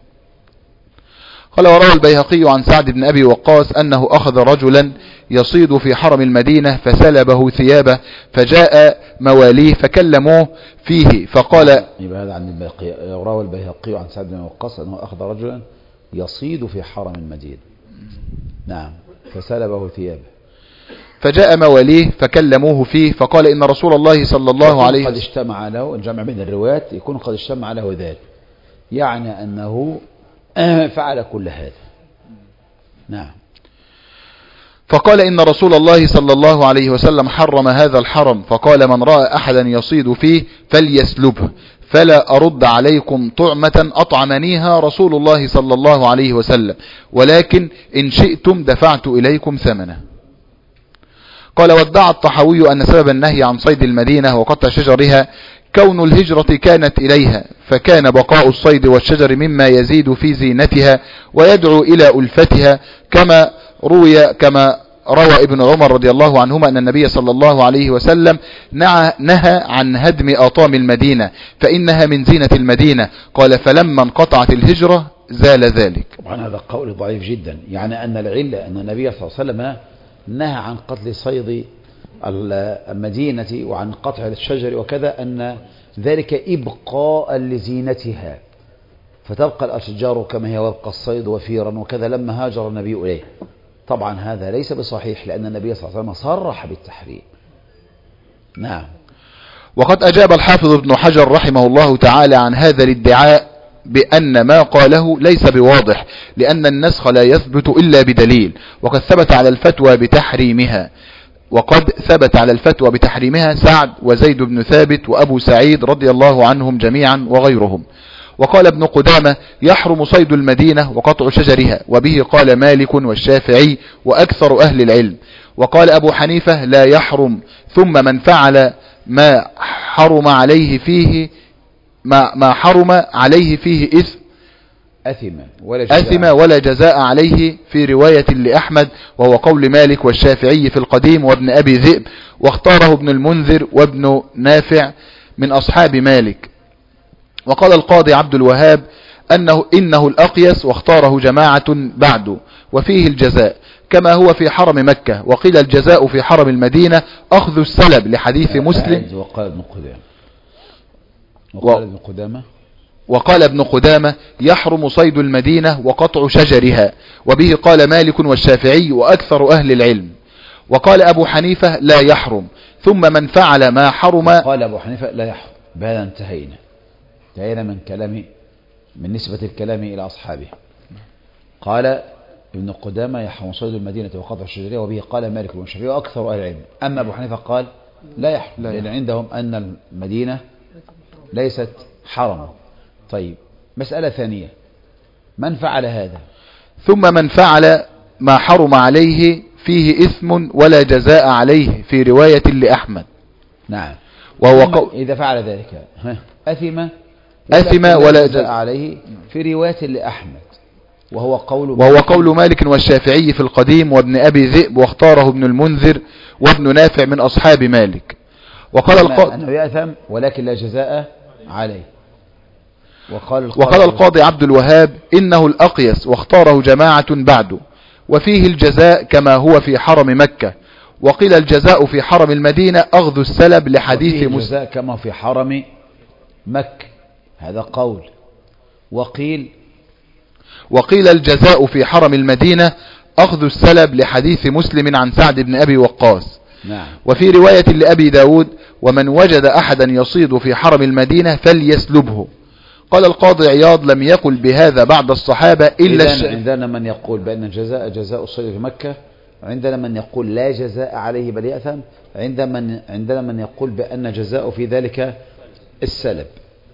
قال وروى البيهقي عن سعد بن أبي وقاص أنه أخذ رجلا يصيد في حرم المدينة فسلبه ثيابه فجاء مواليه فكلموه فيه فقال يبقى هذا عن البيهقي. وروى البيهقي عن سعد بن أبي وقاص أنه أخذ رجلا يصيد في حرم المدينة. نعم. فسلبه ثيابه فجاء مواليه فكلموه فيه فقال إن رسول الله صلى الله عليه وسلم قد اجتمع له الجمع بين الروايات يكون قد اجتمع له ذلك، يعني أنه فعل كل هذا. نعم. فقال إن رسول الله صلى الله عليه وسلم حرم هذا الحرم فقال من رأى أحدا يصيد فيه فليسلبه فلا أرد عليكم طعمة أطعمنيها رسول الله صلى الله عليه وسلم ولكن إن شئتم دفعت إليكم ثمنه. قال وادعى الطحاوي أن سبب النهي عن صيد المدينة وقطع شجرها كون الهجرة كانت إليها فكان بقاء الصيد والشجر مما يزيد في زينتها ويدعو إلى ألفتها كما روي كما روى ابن عمر رضي الله عنهما أن النبي صلى الله عليه وسلم نهى عن هدم أطام المدينة فإنها من زينة المدينة. قال فلما انقطعت الهجرة زال ذلك. طبعا هذا قول ضعيف جدا، يعني أن العلة أن النبي صلى الله عليه وسلم نهى عن قتل صيد المدينة وعن قطع الشجر وكذا أن ذلك إبقاء لزينتها فتبقى الأشجار كما هي ويبقى الصيد وفيرا وكذا لما هاجر النبي إليه. طبعا هذا ليس بصحيح لأن النبي صلى الله عليه وسلم صرح بالتحريم. نعم. وقد أجاب الحافظ ابن حجر رحمه الله تعالى عن هذا الادعاء بأن ما قاله ليس بواضح لأن النسخ لا يثبت إلا بدليل وقد ثبت على الفتوى بتحريمها وقد ثبت على الفتوى بتحريمها سعد وزيد بن ثابت وأبو سعيد رضي الله عنهم جميعا وغيرهم. وقال ابن قدامة يحرم صيد المدينة وقطع شجرها وبه قال مالك والشافعي وأكثر أهل العلم. وقال أبو حنيفة لا يحرم ثم من فعل ما حرم عليه فيه ما, ما حرم عليه فيه إثم أثم ولا جزاء, أثم ولا جزاء عليه في رواية لأحمد وهو قول مالك والشافعي في القديم وابن أبي ذئب واختاره ابن المنذر وابن نافع من أصحاب مالك. وقال القاضي عبد الوهاب أنه إنه الأقيس واختاره جماعة بعده وفيه الجزاء كما هو في حرم مكة وقيل الجزاء في حرم المدينة أخذ السلب لحديث مسلم. وقال ابن قدامة وقال ابن قدامة وقال ابن قدامة يحرم صيد المدينة وقطع شجرها وبه قال مالك والشافعي وأكثر أهل العلم. وقال أبو حنيفة لا يحرم ثم من فعل ما حرم. قال أبو حنيفة لا يحرم. بهذا انتهينا انتهينا من كلامه من نسبة الكلام إلى أصحابه. قال ابن قدامة يحرم صيد المدينة وقطع شجرها وبه قال مالك والشافعي وأكثر أهل العلم. أما أبو حنيفة قال لا يحرم لأن عندهم أن المدينة ليست حرما. طيب مسألة ثانية من فعل هذا ثم من فعل ما حرم عليه فيه إثم ولا جزاء عليه في رواية لأحمد. نعم. وهو قو... إذا فعل ذلك أثم أثم ولا جزاء عليه في رواية لأحمد وهو قول وهو قول مالك والشافعي في القديم وابن أبي ذئب واختاره ابن المنذر وابن نافع من أصحاب مالك. وقال القاضي أنه يأثم ولكن لا جزاء عليه. وقال القاضي, وقال القاضي عبد الوهاب إنه الأقيس واختاره جماعة بعده وفيه الجزاء كما هو في حرم مكة وقيل الجزاء في حرم المدينة أخذ السلب لحديث مسلم الجزاء كما في حرم مكة، هذا قول. وقيل وقيل الجزاء في حرم المدينة أخذ السلب لحديث مسلم عن سعد بن أبي وقاص. نعم. وفي رواية لأبي داود ومن وجد أحدا يصيد في حرم المدينة فليسلبه. قال القاضي عياض لم يقل بهذا بعد الصحابة إلا الش... عندنا من يقول بأن الجزاء جزاء الصيد في مكة، عندنا من يقول لا جزاء عليه بل يأثم، عندنا من, عندنا من يقول بأن جزاء في ذلك السلب.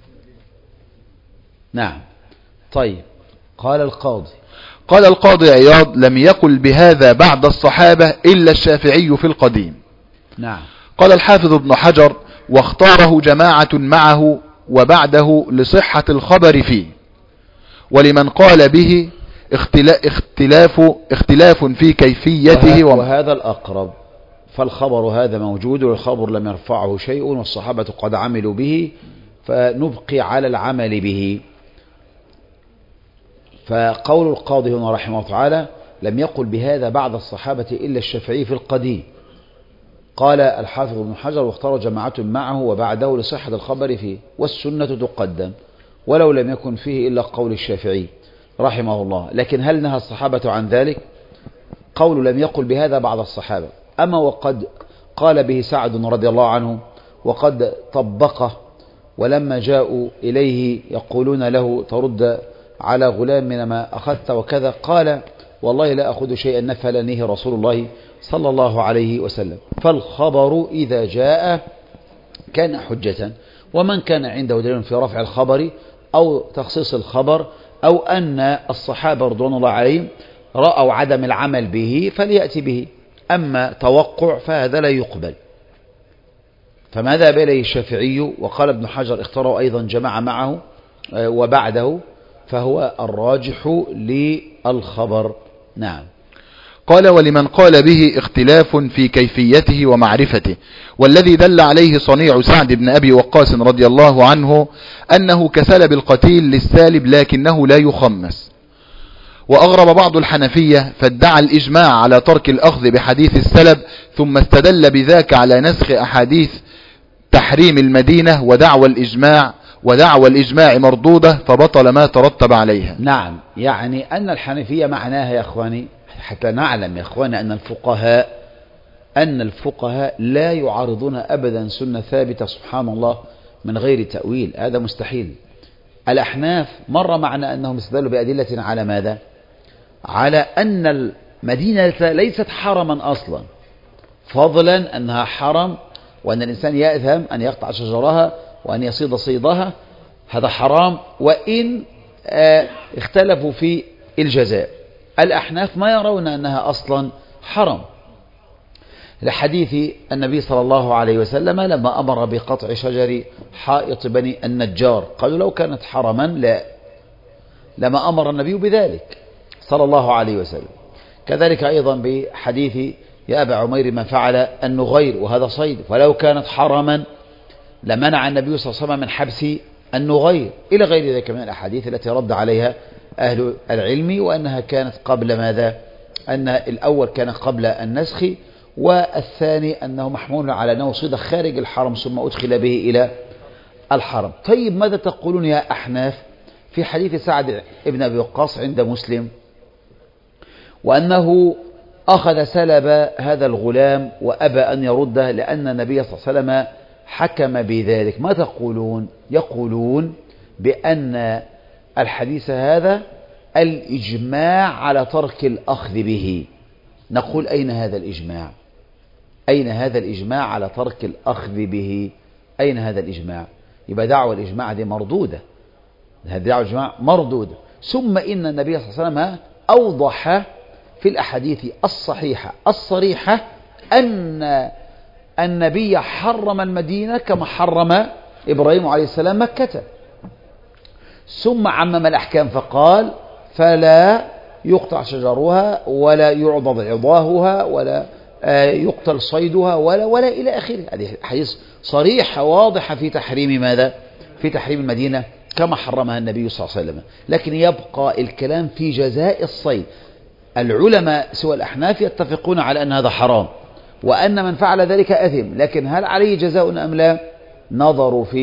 نعم. طيب. قال القاضي قال القاضي عياض لم يقل بهذا بعد الصحابة إلا الشافعي في القديم. نعم. قال الحافظ ابن حجر واختاره جماعة معه وبعده لصحة الخبر فيه، ولمن قال به اختلاف اختلاف في كيفيته. وه... وهذا الأقرب، فالخبر هذا موجود والخبر لم يرفعه شيء والصحابة قد عملوا به، فنبقي على العمل به. فقول القاضي هنا رحمه الله تعالى لم يقل بهذا بعد الصحابة إلا الشافعي في القديم. قال الحافظ ابن حجر واختار جماعة معه وبعده لصحة الخبر فيه، والسنة تقدم ولو لم يكن فيه إلا قول الشافعي رحمه الله. لكن هل نهى الصحابة عن ذلك؟ قول لم يقل بهذا بعد الصحابة، أما وقد قال به سعد رضي الله عنه وقد طبقه، ولما جاءوا إليه يقولون له ترد على غلامنا ما أخذت وكذا، قال والله لا أخذ شيئا نفلنيه رسول الله صلى الله عليه وسلم. فالخبر إذا جاء كان حجة، ومن كان عنده دليل في رفع الخبر أو تخصيص الخبر أو أن الصحابة رضوان الله عليهم رأوا عدم العمل به فليأتي به، أما توقع فهذا لا يقبل. فما ذهب إليه الشافعي وقال ابن حجر اختاروا أيضا جماعة معه وبعده فهو الراجح للخبر. نعم. قال ولمن قال به اختلاف في كيفيته ومعرفته، والذي دل عليه صنيع سعد بن أبي وقاص رضي الله عنه أنه كسلب القتيل للسالب لكنه لا يخمس. وأغرب بعض الحنفية فادعى الإجماع على ترك الأخذ بحديث السلب ثم استدل بذاك على نسخ أحاديث تحريم المدينة ودعوى الإجماع ودعوى الإجماع مردودة فبطل ما ترتب عليها. نعم. يعني أن الحنفية معناها يا أخواني حتى نعلم يا أخواني أن الفقهاء أن الفقهاء لا يعارضون أبدا سنة ثابتة سبحان الله من غير تأويل، هذا مستحيل. الأحناف مر معنا أنهم استدلوا بأدلة على ماذا؟ على أن المدينة ليست حرما أصلا، فضلا أنها حرم وأن الإنسان يأثم أن يقطع شجرها وأن يصيد صيدها، هذا حرام وإن آه اختلفوا في الجزاء. الأحناف ما يرون أنها أصلا حرم لحديث النبي صلى الله عليه وسلم لما أمر بقطع شجر حائط بني النجار، قالوا لو كانت حرما لا لما أمر النبي بذلك صلى الله عليه وسلم. كذلك أيضا بحديث يا أبا عمير من فعل النغير وهذا صيد، ولو كانت حرما لمنع النبي صلى الله عليه وسلم من حبس النغير، إلى غير ذلك من الأحاديث التي رد عليها أهل العلم وأنها كانت قبل ماذا؟ أن الأول كان قبل النسخ، والثاني أنه محمول على أنه صيد خارج الحرم ثم أدخل به إلى الحرم. طيب ماذا تقولون يا أحناف في حديث سعد ابن أبي وقاص عند مسلم وأنه أخذ سلب هذا الغلام وأبى أن يرده لأن النبي صلى الله عليه وسلم حكم بذلك؟ ما تقولون؟ يقولون بأن الحديث هذا الإجماع على ترك الأخذ به. نقول أين هذا الإجماع؟ أين هذا الإجماع على ترك الأخذ به؟ أين هذا الإجماع؟ يبقى دعوة الإجماع دي مردودة، هذه دعوة الإجماع مردودة. ثم إن النبي صلى الله عليه وسلم أوضح في الأحاديث الصحيحة الصريحة أن النبي حرم المدينة كما حرم إبراهيم عليه السلام مكة، ثم عمم الأحكام فقال فلا يقطع شجرها ولا يعضد عضاهها ولا يقتل صيدها ولا ولا إلى آخره. هذه حديث صريحة واضحة في تحريم ماذا؟ في تحريم المدينة كما حرمها النبي صلى الله عليه وسلم. لكن يبقى الكلام في جزاء الصيد. العلماء سوى الأحناف يتفقون على أن هذا حرام وأن من فعل ذلك أثم، لكن هل عليه جزاء أم لا؟ نظروا في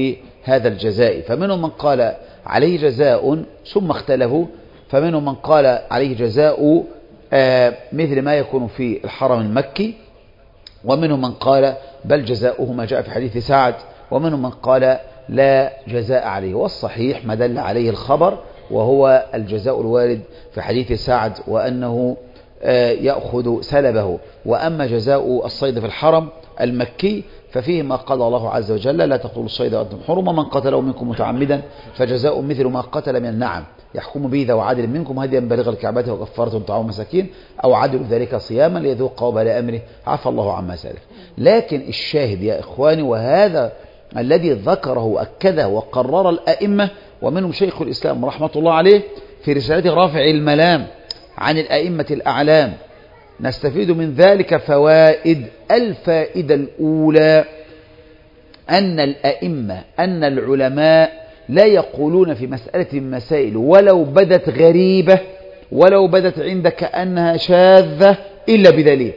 هذا الجزاء، فمنهم من قال عليه جزاء ثم اختلفوا، فمنهم من قال عليه جزاء آه مثل ما يكون في الحرم المكي، ومنهم من قال بل جزاؤه ما جاء في حديث سعد، ومنهم من قال لا جزاء عليه. والصحيح ما دل عليه الخبر، وهو الجزاء الوارد في حديث سعد، وأنه آه يأخذ سلبه. وأما جزاء الصيد في الحرم المكي ففيه ما قال الله عز وجل لا تقتلوا الصيد وأنتم حرم، ومن قتله منكم متعمدا فجزاء مثل ما قتل من النعم يحكم به ذو عدل منكم هديا بالغ الكعبة وكفارة طعام مساكين أو عدل ذلك صياما ليذوق وبال أمره عفى الله عما سلف. لكن الشاهد يا إخواني، وهذا الذي ذكره وأكده وقرر الأئمة، ومنهم شيخ الإسلام رحمة الله عليه في رسالته رافع الملام عن الأئمة الأعلام، نستفيد من ذلك فوائد. الفائدة الأولى أن الأئمة أن العلماء لا يقولون في مسألة مسائل ولو بدت غريبة ولو بدت عندك أنها شاذة إلا بدليل،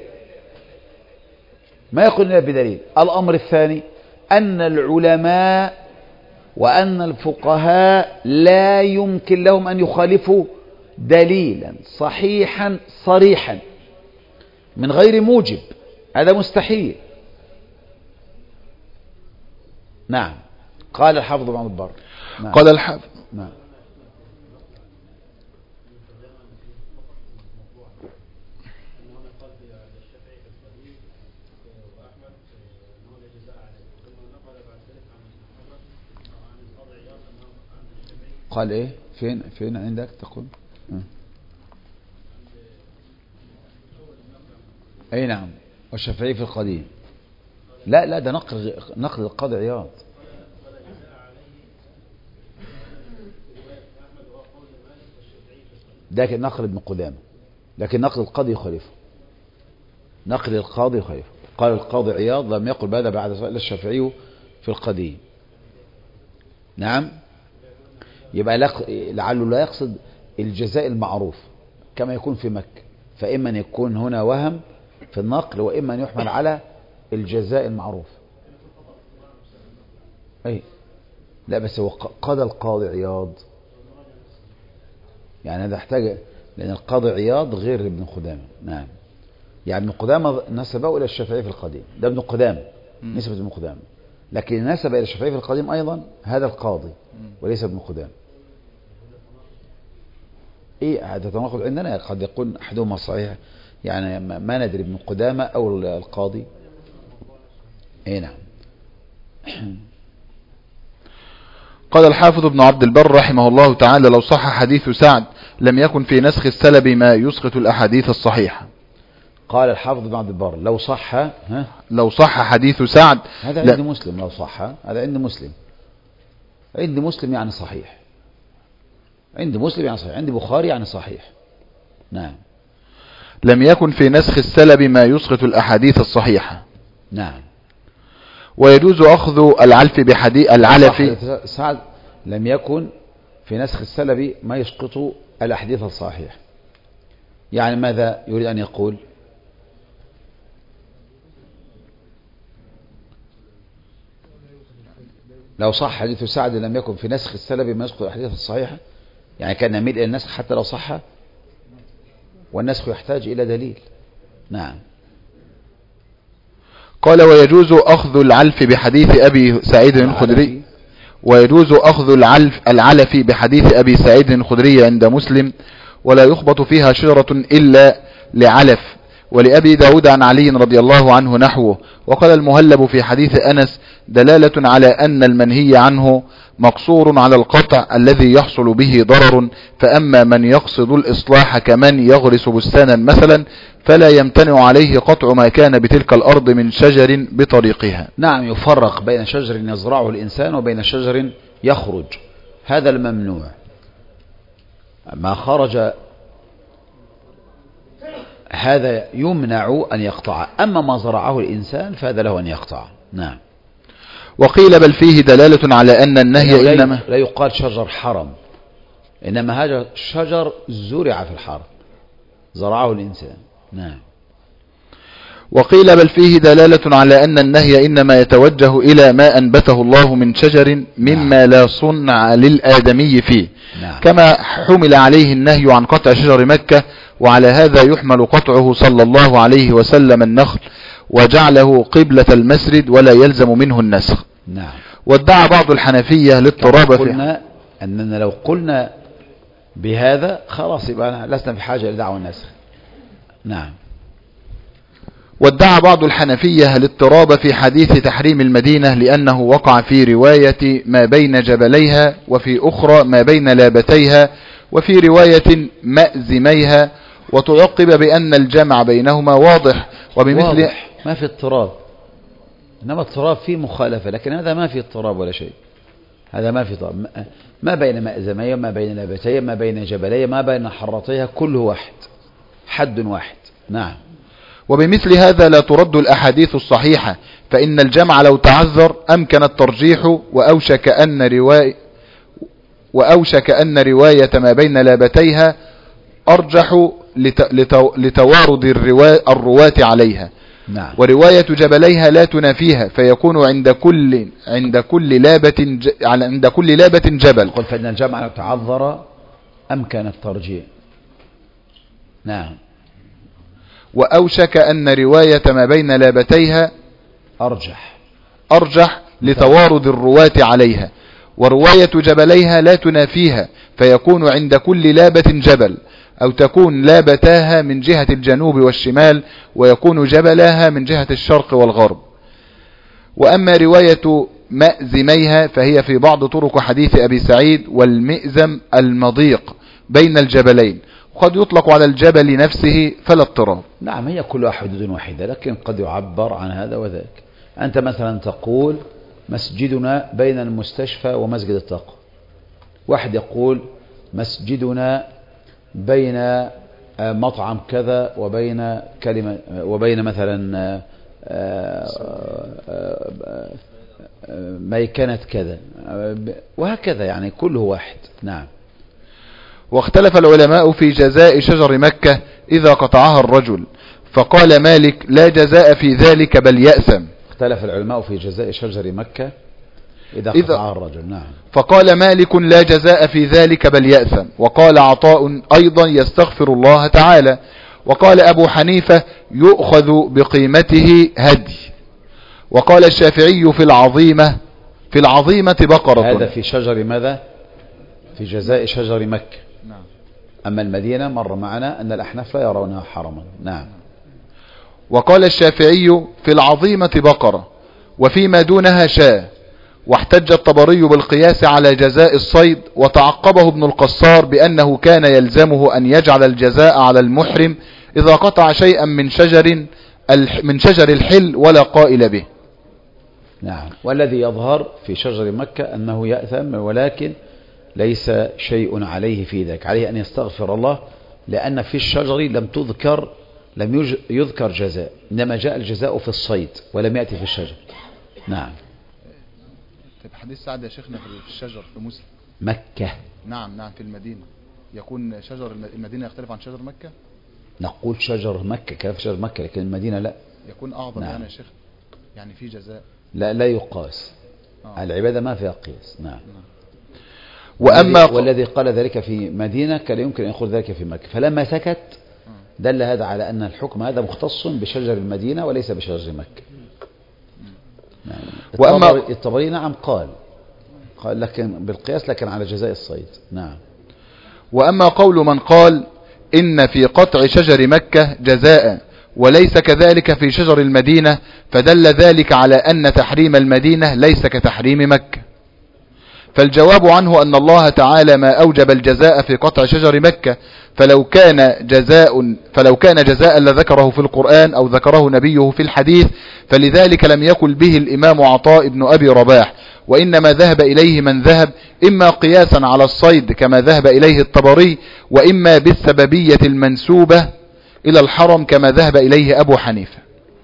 ما يقولون إلا بدليل. الأمر الثاني أن العلماء وأن الفقهاء لا يمكن لهم أن يخالفوا دليلا صحيحا صريحا من غير موجب، هذا مستحيل. نعم. قال الحافظ ابن عبد البر. نعم. قال الحافظ نعم. قال ايه؟ فين فين عندك تقول؟ اه. اي نعم. والشافعي في القديم. لا لا ده نقل نقل القاضي عياض. ده نقل ابن قدامه، لكن نقل القاضي يخالفه. نقل القاضي يخالفه. قال القاضي عياض لم يقل بهذا بعد الشافعي في القديم. نعم. يبقى لعله لا يقصد الجزاء المعروف كما يكون في مكة، فإما أن يكون هنا وهم في النقل، وإما أن يحمل على الجزاء المعروف. أي لا بس هو قضى القاضي عياض، يعني هذا احتاج، لأن القاضي عياض غير ابن قدامة. نعم. يعني ابن قدامة نسبه إلى الشافعي في القديم، ده ابن قدامة نسبة ابن قدامة، لكن نسب إلى الشافعي في القديم أيضا هذا القاضي وليس ابن قدامة. إيه هذا تناقض عندنا، قد يكون أحدهما صحيح، يعني ما ندري ابن قدامة أو القاضي. إيه نعم. قال الحافظ ابن عبد البر رحمه الله تعالى لو صح حديث سعد لم يكن في نسخ السلب ما يسقط الأحاديث الصحيحة. قال الحافظ ابن عبد البر لو صح ها لو صح حديث سعد، هذا عند مسلم. لو صح هذا عند مسلم، عند مسلم يعني صحيح، عند مسلم يعني صحيح، عند بخاري يعني صحيح. نعم. لم يكن في نسخ السلب ما يسقط الأحاديث الصحيحة. نعم. ويجوز أخذ العلف بحديث العلف. سعد لم يكن في نسخ السلب ما يسقط الأحاديث الصحيحة، يعني ماذا يريد أن يقول؟ لو صح حديث سعد لم يكن في نسخ السلب ما يسقط الأحاديث الصحيحة، يعني كان يميل إلى النسخ حتى لو صح، والنسخ يحتاج إلى دليل. نعم. قال ويجوز أخذ العلف بحديث أبي سعيد الخدري ويجوز أخذ العلف العلف بحديث أبي سعيد الخدري عند مسلم، ولا يخبط فيها شجرة إلا لعلف. ولأبي داود عن علي رضي الله عنه نحوه. وقال المهلب في حديث أنس دلالة على أن المنهي عنه مقصور على القطع الذي يحصل به ضرر، فأما من يقصد الإصلاح كمن يغرس بستانا مثلا فلا يمتنع عليه قطع ما كان بتلك الأرض من شجر بطريقها. نعم. يفرق بين شجر يزرعه الإنسان وبين شجر يخرج، هذا الممنوع. ما خرج هذا يمنع أن يقطع، أما ما زرعه الإنسان فهذا له أن يقطع. نعم. وقيل بل فيه دلالة على أن النهي إنما لا يقال شجر حرم، إنما هذا شجر زرع في الحرم زرعه الإنسان. نعم. وقيل بل فيه دلالة على أن النهي إنما يتوجه إلى ما أنبته الله من شجر مما لا صنع للآدمي فيه. نعم. كما حمل عليه النهي عن قطع شجر مكة، وعلى هذا يحمل قطعه صلى الله عليه وسلم النخل وجعله قبلة المسجد ولا يلزم منه النسخ. نعم. وادعى بعض الحنفية الاضطراب في قلنا أننا لو قلنا بهذا خلاص يبقى لسنا في حاجة لدعوى النسخ. نعم. وادعى بعض الحنفية الاضطراب في حديث تحريم المدينة لأنه وقع في رواية ما بين جبليها، وفي أخرى ما بين لابتيها، وفي رواية مأزميها، وتعقب بأن الجمع بينهما واضح. وبمثل واضح ما في اضطراب، إنما اضطراب فيه مخالفة، لكن هذا ما في اضطراب ولا شيء. هذا ما في اضطراب، ما بين مأزمية، ما بين لابتيها، ما بين جبليها، ما بين حرتيها، كله واحد، حد واحد. نعم. وبمثل هذا لا ترد الأحاديث الصحيحة، فإن الجمع لو تعذر أمكن الترجيح، وأوشك أن رواية وأوشك أن رواية ما بين لابتيها أرجح لتوارد الرواة عليها. نعم. ورواية جبليها لا تنافيها، فيكون عند كل عند كل لابة عند كل لابة جبل. قل فإن الجمع لو تعذر أمكن الترجيح. نعم. وأوشك أن رواية ما بين لابتيها أرجح أرجح لتوارد الرواة عليها. ورواية جبليها لا تنافيها، فيكون عند كل لابة جبل، أو تكون لابتاها من جهة الجنوب والشمال، ويكون جبلاها من جهة الشرق والغرب. وأما رواية مأزميها فهي في بعض طرق حديث أبي سعيد، والمئزم المضيق بين الجبلين، وقد يطلق على الجبل نفسه فلا اضطراب. نعم، هي كلها حدود واحدة، لكن قد يعبر عن هذا وذاك. أنت مثلا تقول مسجدنا بين المستشفى ومسجد التقوى، واحد يقول مسجدنا بين مطعم كذا وبين كلمة وبين مثلا ميكنة كذا، وهكذا، يعني كله واحد. نعم. واختلف العلماء في جزاء شجر مكة إذا قطعها الرجل، فقال مالك لا جزاء في ذلك بل يأثم. اختلف العلماء في جزاء شجر مكة إذا قطعها الرجل. نعم. فقال مالك لا جزاء في ذلك بل يأثم. وقال عطاء أيضا يستغفر الله تعالى. وقال أبو حنيفة يؤخذ بقيمته هدي. وقال الشافعي في العظيمة في العظيمة بقرة. هذا في شجر ماذا؟ في جزاء شجر مكة. نعم. أما المدينة مر معنا أن الأحناف لا يرونها حرما. نعم. وقال الشافعي في العظيمة بقرة، وفيما دونها شاة. واحتج الطبري بالقياس على جزاء الصيد، وتعقبه ابن القصار بأنه كان يلزمه أن يجعل الجزاء على المحرم إذا قطع شيئا من شجر من شجر الحل ولا قائل به. نعم. والذي يظهر في شجر مكة أنه يأثم، ولكن ليس شيء عليه في ذلك، عليه أن يستغفر الله، لأن في الشجر لم تذكر لم يذكر جزاء، إنما جاء الجزاء في الصيد ولم يأتي في الشجر. نعم. طيب حديث سعد يا شيخنا في الشجر في مسلم مكة. نعم نعم في المدينة، يكون شجر المدينة يختلف عن شجر مكة؟ نقول شجر مكة كيف شجر مكة، لكن المدينة لا. يكون أعظم. نعم. يعني يا شيخ يعني في جزاء؟ لا لا يقاس. آه. العبادة ما فيها قياس. نعم, نعم. وأما والذي, والذي قال ذلك في مدينة كان يمكن أن يقول ذلك في مكة، فلما سكت دل هذا على أن الحكم هذا مختص بشجر المدينة وليس بشجر مكة. نعم. وأما الطبري نعم قال قال لكن بالقياس، لكن على جزاء الصيد. نعم. وأما قول من قال إن في قطع شجر مكة جزاء وليس كذلك في شجر المدينة، فدل ذلك على أن تحريم المدينة ليس كتحريم مكة. فالجواب عنه أن الله تعالى ما أوجب الجزاء في قطع شجر مكة، فلو كان جزاء فلو كان جزاء لذكره في القرآن أو ذكره نبيه في الحديث، فلذلك لم يقل به الإمام عطاء بن أبي رباح، وإنما ذهب إليه من ذهب، إما قياسا على الصيد كما ذهب إليه الطبري، وإما بالسببية المنسوبة إلى الحرم كما ذهب إليه أبو حنيفة.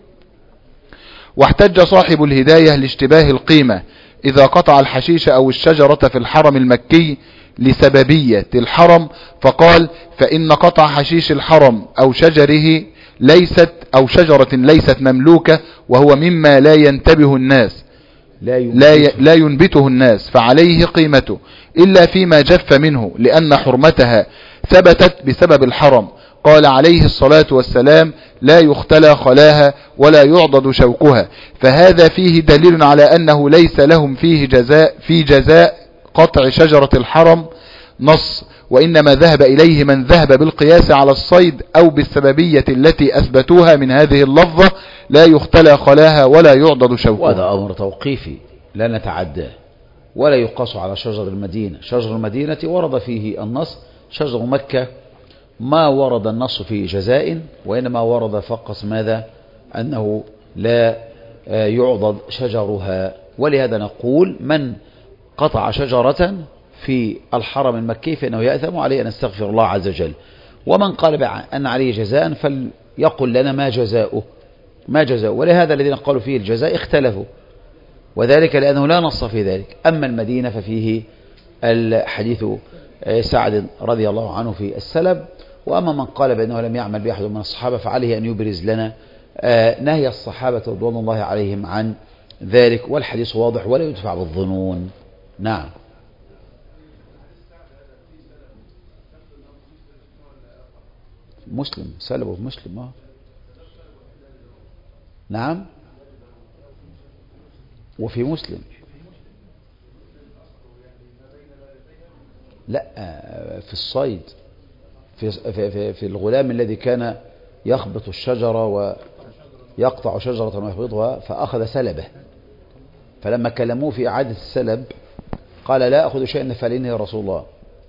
واحتج صاحب الهداية لاشتباه القيمة إذا قطع الحشيش أو الشجرة في الحرم المكي لسببية الحرم، فقال فإن قطع حشيش الحرم أو شجره ليست أو شجرة ليست مملوكة، وهو مما لا ينتبه الناس لا لا لا ينبته الناس فعليه قيمته، إلا فيما جف منه، لأن حرمتها ثبتت بسبب الحرم. قال عليه الصلاة والسلام: لا يختلى خلاها ولا يعضد شوكها. فهذا فيه دليل على أنه ليس لهم فيه جزاء في جزاء قطع شجرة الحرم نص، وإنما ذهب إليه من ذهب بالقياس على الصيد أو بالسببية التي أثبتوها من هذه اللفظة: لا يختلى خلاها ولا يعضد شوكها. وهذا أمر توقيفي لا نتعداه، ولا يقاس على شجر المدينة. شجر المدينة ورد فيه النص، شجر مكة ما ورد النص فيه جزاء، وإنما ورد فقط ماذا؟ أنه لا يعضد شجرها. ولهذا نقول: من قطع شجرة في الحرم المكي فإنه يأثم، عليه أن يستغفر الله عز وجل. ومن قال أن عليه جزاء فليقل لنا ما جزاؤه ما جزاؤه. ولهذا الذين قالوا فيه الجزاء اختلفوا، وذلك لأنه لا نص في ذلك. أما المدينة ففيه الحديث سعد رضي الله عنه في السلب. وأما من قال بأنه لم يعمل بأحد من الصحابة فعليه أن يبرز لنا نهي الصحابة رضوان الله عليهم عن ذلك، والحديث واضح ولا يدفع بالظنون. نعم. مسلم سلبه مسلم. آه. نعم. وفي مسلم لا في الصيد، في, في, في, في الغلام الذي كان يخبط الشجرة ويقطع شجرة ويخبطها فأخذ سلبه، فلما كلموه في إعادة السلب قال: لا أخذ شيئا نفعلينه يا رسول الله.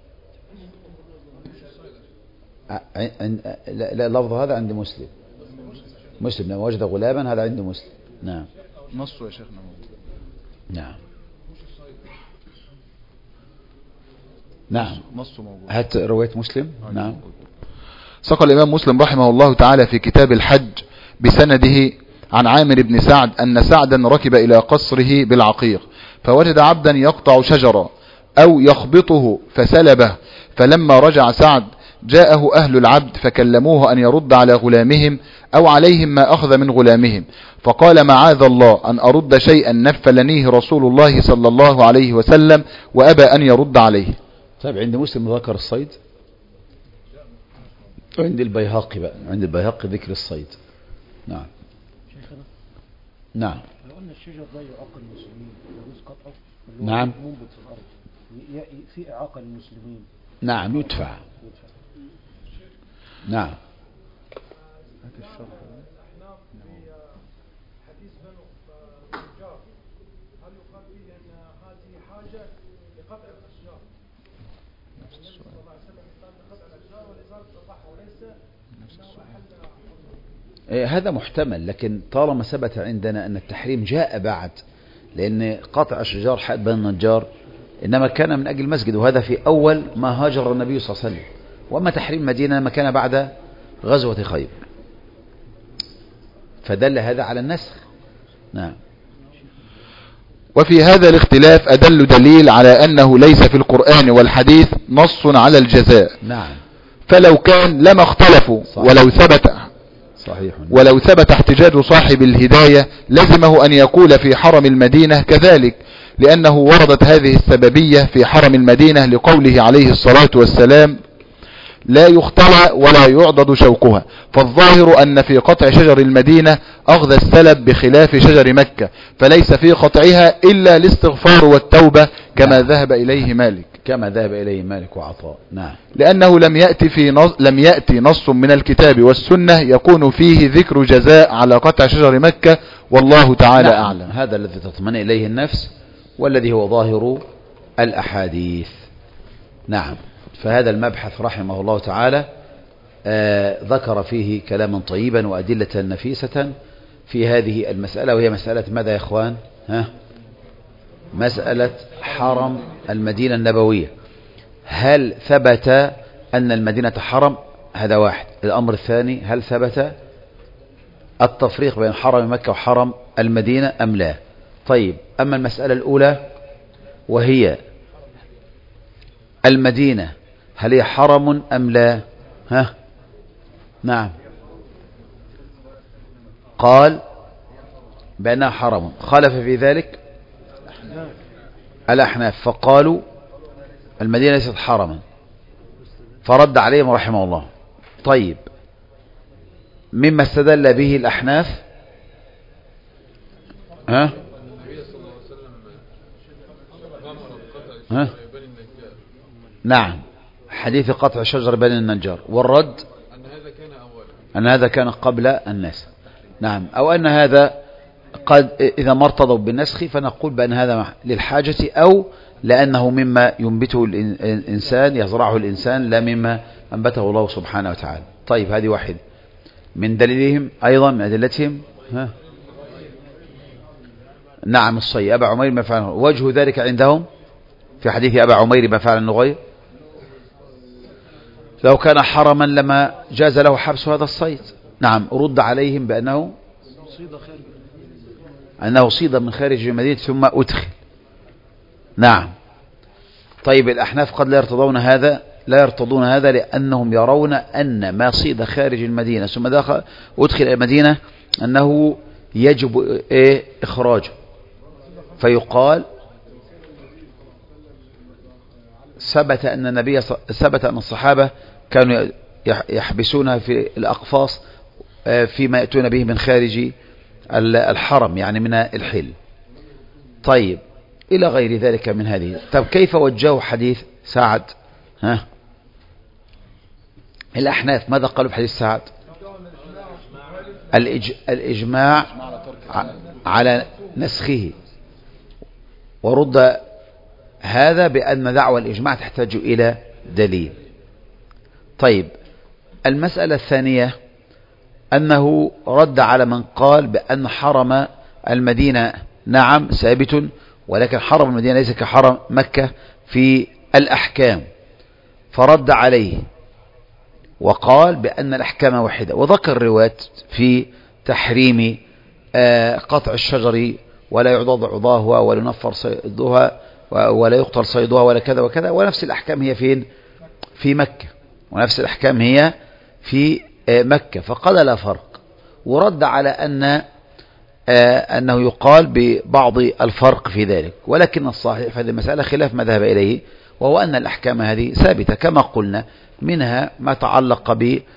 لا لفظ هذا عند مسلم. مسلم لما وجد غلاما هذا عند مسلم. نعم. نصه يا شيخنا. نعم. نعم. نصه موجود. هات رواية مسلم. نعم. ساق الإمام مسلم رحمه الله تعالى في كتاب الحج بسنده عن عامر بن سعد أن سعدا ركب إلى قصره بالعقيق، فوجد عبدا يقطع شجرة أو يخبطه فسلبه، فلما رجع سعد جاءه أهل العبد فكلموه أن يرد على غلامهم أو عليهم ما أخذ من غلامهم، فقال: معاذ الله أن أرد شيئا نفلنيه رسول الله صلى الله عليه وسلم، وأبى أن يرد عليه. طيب، عند مسلم ذكر الصيد، وعند البيهقي بقى عند البيهقي ذكر الصيد. نعم. شيخنا. نعم. لو أن الشجر ده يعاق المسلمين يجوز قطعه؟ نعم. منبت في الأرض في إعاقة المسلمين. نعم يدفع. نعم. حديث بنو النجار هل يقال فيه أن هذه حاجة لقطع الأشجار؟ النبي صلى الله عليه وسلم قال بقطع الأشجار ولإزالة الضحى وليس أنه أحل. إيه هذا محتمل، لكن طالما ثبت عندنا أن التحريم جاء بعد، لأن قطع الشجار حد بني النجار إنما كان من أجل المسجد، وهذا في أول ما هاجر النبي صلى الله عليه وسلم. وأما تحريم مدينة ما كان بعد غزوة خيبر، فدل هذا على النسخ. نعم. وفي هذا الاختلاف أدل دليل على أنه ليس في القرآن والحديث نص على الجزاء. نعم. فلو كان لما اختلفوا. صحيح. ولو ثبت صحيح. ولو ثبت احتجاج صاحب الهداية لزمه أن يقول في حرم المدينة كذلك، لأنه وردت هذه السببية في حرم المدينة لقوله عليه الصلاة والسلام: لا يختلى ولا يعضد شوكها. فالظاهر أن في قطع شجر المدينة أخذ السلب بخلاف شجر مكة، فليس في قطعها إلا الاستغفار والتوبة كما نعم. ذهب إليه مالك كما ذهب إليه مالك وعطاء. نعم. لأنه لم يأتي في نص لم يأتي نص من الكتاب والسنة يكون فيه ذكر جزاء على قطع شجر مكة، والله تعالى نعم. أعلم. هذا الذي تطمئن إليه النفس والذي هو ظاهر الأحاديث. نعم. فهذا المبحث رحمه الله تعالى آه ذكر فيه كلاما طيبا وأدلة نفيسة في هذه المسألة، وهي مسألة ماذا يا إخوان؟ ها؟ مسألة حرم المدينة النبوية. هل ثبت أن المدينة حرم؟ هذا واحد. الأمر الثاني: هل ثبت التفريق بين حرم مكة وحرم المدينة أم لا؟ طيب، أما المسألة الأولى وهي المدينة، هل هي حرم أم لا؟ ها؟ نعم. قال بأنها حرام. خالف في ذلك الأحناف فقالوا المدينة ليست حرما، فرد عليهم رحمه الله. طيب، مما استدل به الأحناف ها ها نعم، حديث قطع شجر بني النجار، والرد أن هذا كان قبل النسخ. نعم، أو أن هذا قد إذا ما ارتضوا بالنسخ فنقول بأن هذا للحاجة، أو لأنه مما ينبته الإنسان يزرعه الإنسان لا مما أنبته الله سبحانه وتعالى. طيب، هذه واحد من دليلهم. أيضا من أدلتهم ها نعم الصي أبا عمير ما فعل. وجه ذلك عندهم في حديث أبا عمير ما فعل النغير، لو كان حرما لما جاز له حبس هذا الصيد. نعم، رد عليهم بأنه أنه صيد من خارج المدينة ثم أدخل. نعم. طيب، الأحناف قد لا يرتضون هذا لا يرتضون هذا لأنهم يرون أن ما صيد خارج المدينة ثم دخل أدخل المدينة أنه يجب إيه إخراجه، فيقال ثبت أن النبي ثبت أن الصحابة كانوا يحبسونها في الأقفاص فيما يأتون به من خارج الحرم، يعني من الحل. طيب، إلى غير ذلك من هذه. طب كيف وجهوا حديث سعد؟ ها الأحناف ماذا قالوا في حديث سعد؟ الإج... الإجماع على نسخه، ورد هذا بأن دعوى الإجماع تحتاج إلى دليل. طيب، المسألة الثانية أنه رد على من قال بأن حرم المدينة نعم ثابت، ولكن حرم المدينة ليس كحرم مكة في الأحكام، فرد عليه وقال بأن الأحكام واحدة، وذكر روايات في تحريم قطع الشجر ولا يعضد عضاها ولا ينفر صيدها ولا يقتل صيدها ولا كذا وكذا، ونفس الأحكام هي فين؟ في مكة، ونفس الأحكام هي في مكة، فقال لا فرق. ورد على أن أنه يقال ببعض الفرق في ذلك، ولكن الصحيح في هذه المسألة خلاف ما ذهب إليه، وهو أن الأحكام هذه ثابتة كما قلنا، منها ما تعلق بقطع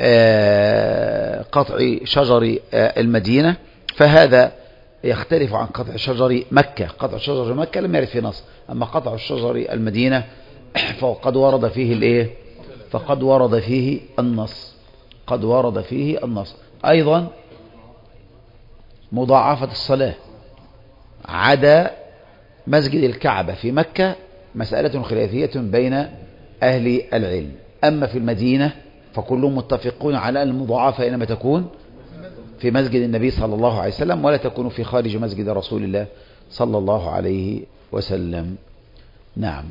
شجر المدينة، فهذا يختلف عن قطع شجر مكة. قطع شجر مكة لم يرد في نص، أما قطع شجر المدينة فقد ورد فيه الإيه؟ فقد ورد فيه النص، قد ورد فيه النص. أيضا مضاعفة الصلاة عدا مسجد الكعبة في مكة مسألة خلافية بين أهل العلم، أما في المدينة فكلهم متفقون على أن المضاعفة إنما تكون في مسجد النبي صلى الله عليه وسلم، ولا تكون في خارج مسجد رسول الله صلى الله عليه وسلم. نعم.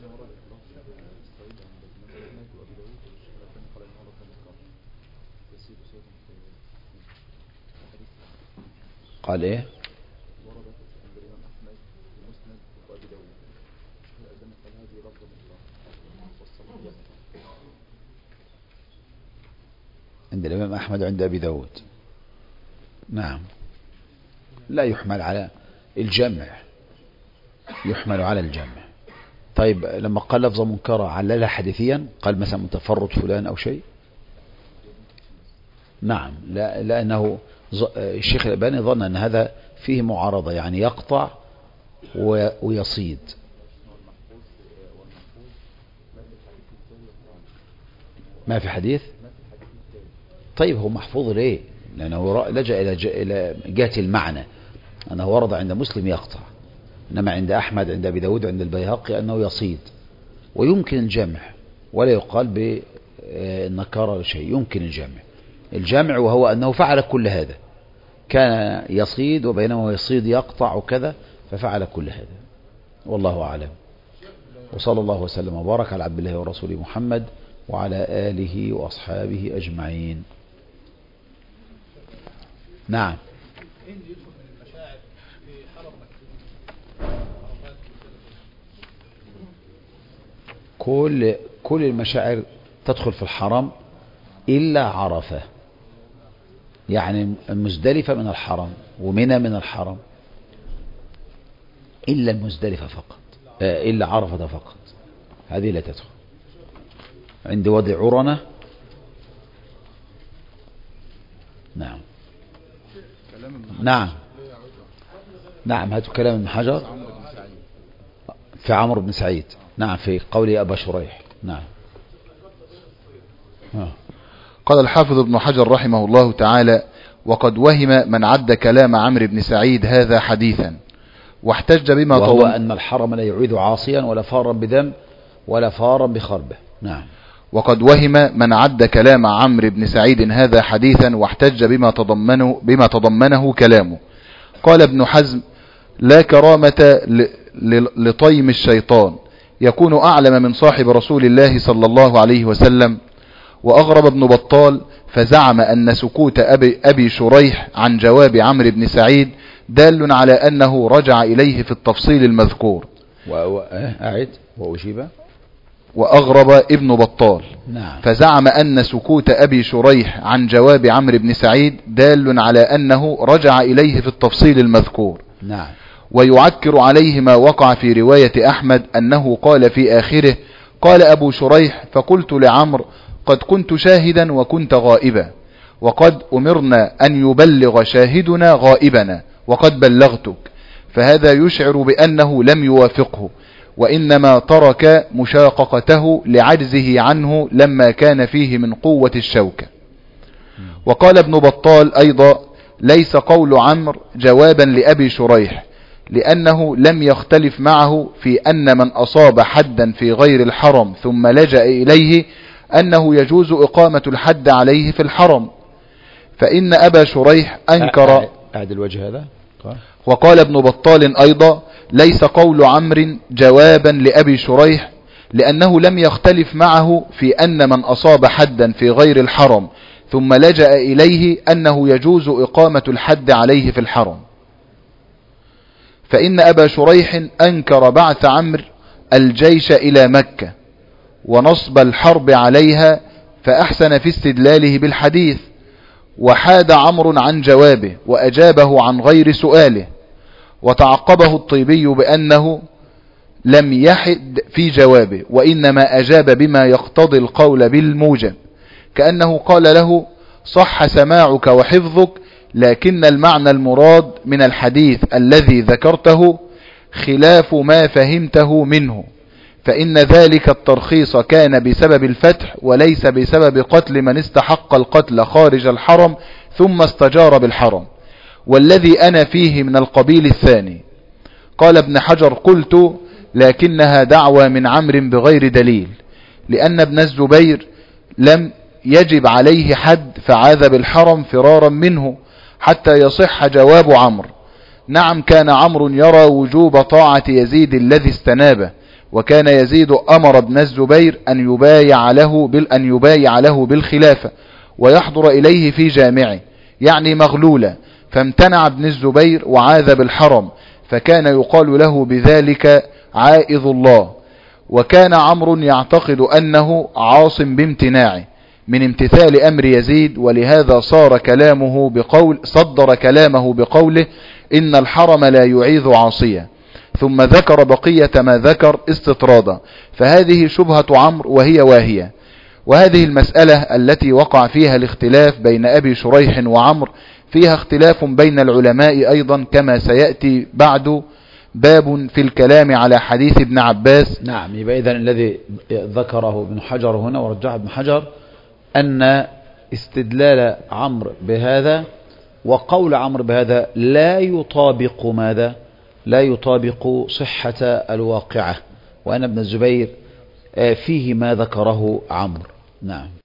قال ايه؟ عند الإمام أحمد وعند أبي داود. نعم، لا يحمل على الجمع، يحمل على الجمع. طيب، لما قال لفظة منكرة عللها حديثيا، قال مثلا متفرد فلان أو شيء؟ نعم، لا لأنه الشيخ الألباني ظن أن هذا فيه معارضة، يعني يقطع ويصيد. ما في حديث؟ طيب، هو محفوظ ليه؟ لأنه لجأ إلى جهة المعنى، أنه ورد عند مسلم يقطع، إنما عند أحمد عند أبي داود عند البيهقي أنه يصيد، ويمكن الجمع ولا يقال بالنكارة شيء، يمكن الجمع الجمع وهو أنه فعل كل هذا، كان يصيد وبينما يصيد يقطع وكذا، ففعل كل هذا، والله أعلم. وصلى الله وسلم وبارك على عبد الله ورسوله محمد وعلى آله وأصحابه أجمعين. نعم. كل كل المشاعر تدخل في الحرم إلا عرفة، يعني مزدلفة من الحرم ومنى من الحرم إلا المزدلفة فقط، إلا عرفة فقط، هذه لا تدخل. عند وضع عرنة. نعم نعم نعم هاتوا كلام ابن حجر في عمرو بن سعيد. نعم في قول أبا شريح. نعم. قال الحافظ ابن حجر رحمه الله تعالى: وقد وهم من عد كلام عمرو بن سعيد هذا حديثا واحتج بما وهو طول أن الحرم لا يعيد عاصيا ولا فارا بدم ولا فارا بخربه. نعم. وقد وهم من عد كلام عمرو بن سعيد هذا حديثا واحتج بما تضمنه, بما تضمنه كلامه. قال ابن حزم: لا كرامة لطيم الشيطان، يكون أعلم من صاحب رسول الله صلى الله عليه وسلم. وأغرب ابن بطال فزعم أن سكوت أبي, أبي شريح عن جواب عمرو بن سعيد دال على أنه رجع إليه في التفصيل المذكور. وأعد وأجيب. وأغرب ابن بطال نعم. فزعم أن سكوت أبي شريح عن جواب عمرو بن سعيد دال على أنه رجع إليه في التفصيل المذكور. نعم. ويعكر عليه ما وقع في رواية أحمد أنه قال في آخره: قال أبو شريح فقلت لعمرو: قد كنت شاهدا وكنت غائبا، وقد أمرنا أن يبلغ شاهدنا غائبنا وقد بلغتك. فهذا يشعر بأنه لم يوافقه، وإنما ترك مشاققته لعجزه عنه لما كان فيه من قوة الشوكة. وقال ابن بطال أيضا: ليس قول عمرو جوابا لأبي شريح، لأنه لم يختلف معه في أن من أصاب حدا في غير الحرم ثم لجأ إليه أنه يجوز إقامة الحد عليه في الحرم، فإن أبا شريح أنكر. أعد الوجه هذا. وقال ابن بطال أيضا: ليس قول عمرو جوابا لأبي شريح، لأنه لم يختلف معه في أن من أصاب حدا في غير الحرم ثم لجأ إليه أنه يجوز إقامة الحد عليه في الحرم، فإن أبا شريح أنكر بعث عمرو الجيش إلى مكة ونصب الحرب عليها، فأحسن في استدلاله بالحديث، وحاد عمرو عن جوابه وأجابه عن غير سؤاله. وتعقبه الطيبي بأنه لم يحد في جوابه، وإنما أجاب بما يقتضي القول بالموجب، كأنه قال له: صح سماعك وحفظك، لكن المعنى المراد من الحديث الذي ذكرته خلاف ما فهمته منه، فإن ذلك الترخيص كان بسبب الفتح وليس بسبب قتل من استحق القتل خارج الحرم ثم استجار بالحرم، والذي أنا فيه من القبيل الثاني. قال ابن حجر: قلت: لكنها دعوى من عمرو بغير دليل، لأن ابن الزبير لم يجب عليه حد فعاذ بالحرم فرارا منه حتى يصح جواب عمرو. نعم، كان عمرو يرى وجوب طاعة يزيد الذي استنابه، وكان يزيد أمر ابن الزبير أن يبايع له بال أن يبايع له بالخلافة ويحضر إليه في جامعه، يعني مغلولا، فامتنع ابن الزبير وعاذ بالحرم، فكان يقال له بذلك عائذ الله. وكان عمرو يعتقد أنه عاصم بامتناعه من امتثال أمر يزيد، ولهذا صار كلامه بقول صدر كلامه بقوله: إن الحرم لا يعيذ عاصيا، ثم ذكر بقية ما ذكر استطرادا. فهذه شبهة عمرو وهي واهية. وهذه المسألة التي وقع فيها الاختلاف بين أبي شريح وعمرو فيها اختلاف بين العلماء أيضا، كما سيأتي بعد باب في الكلام على حديث ابن عباس. نعم. يبقى إذن الذي ذكره ابن حجر هنا ورجح ابن حجر أن استدلال عمرو بهذا وقول عمرو بهذا لا يطابق ماذا؟ لا يطابق صحة الواقعة، وأن ابن الزبير فيه ما ذكره عمرو. نعم.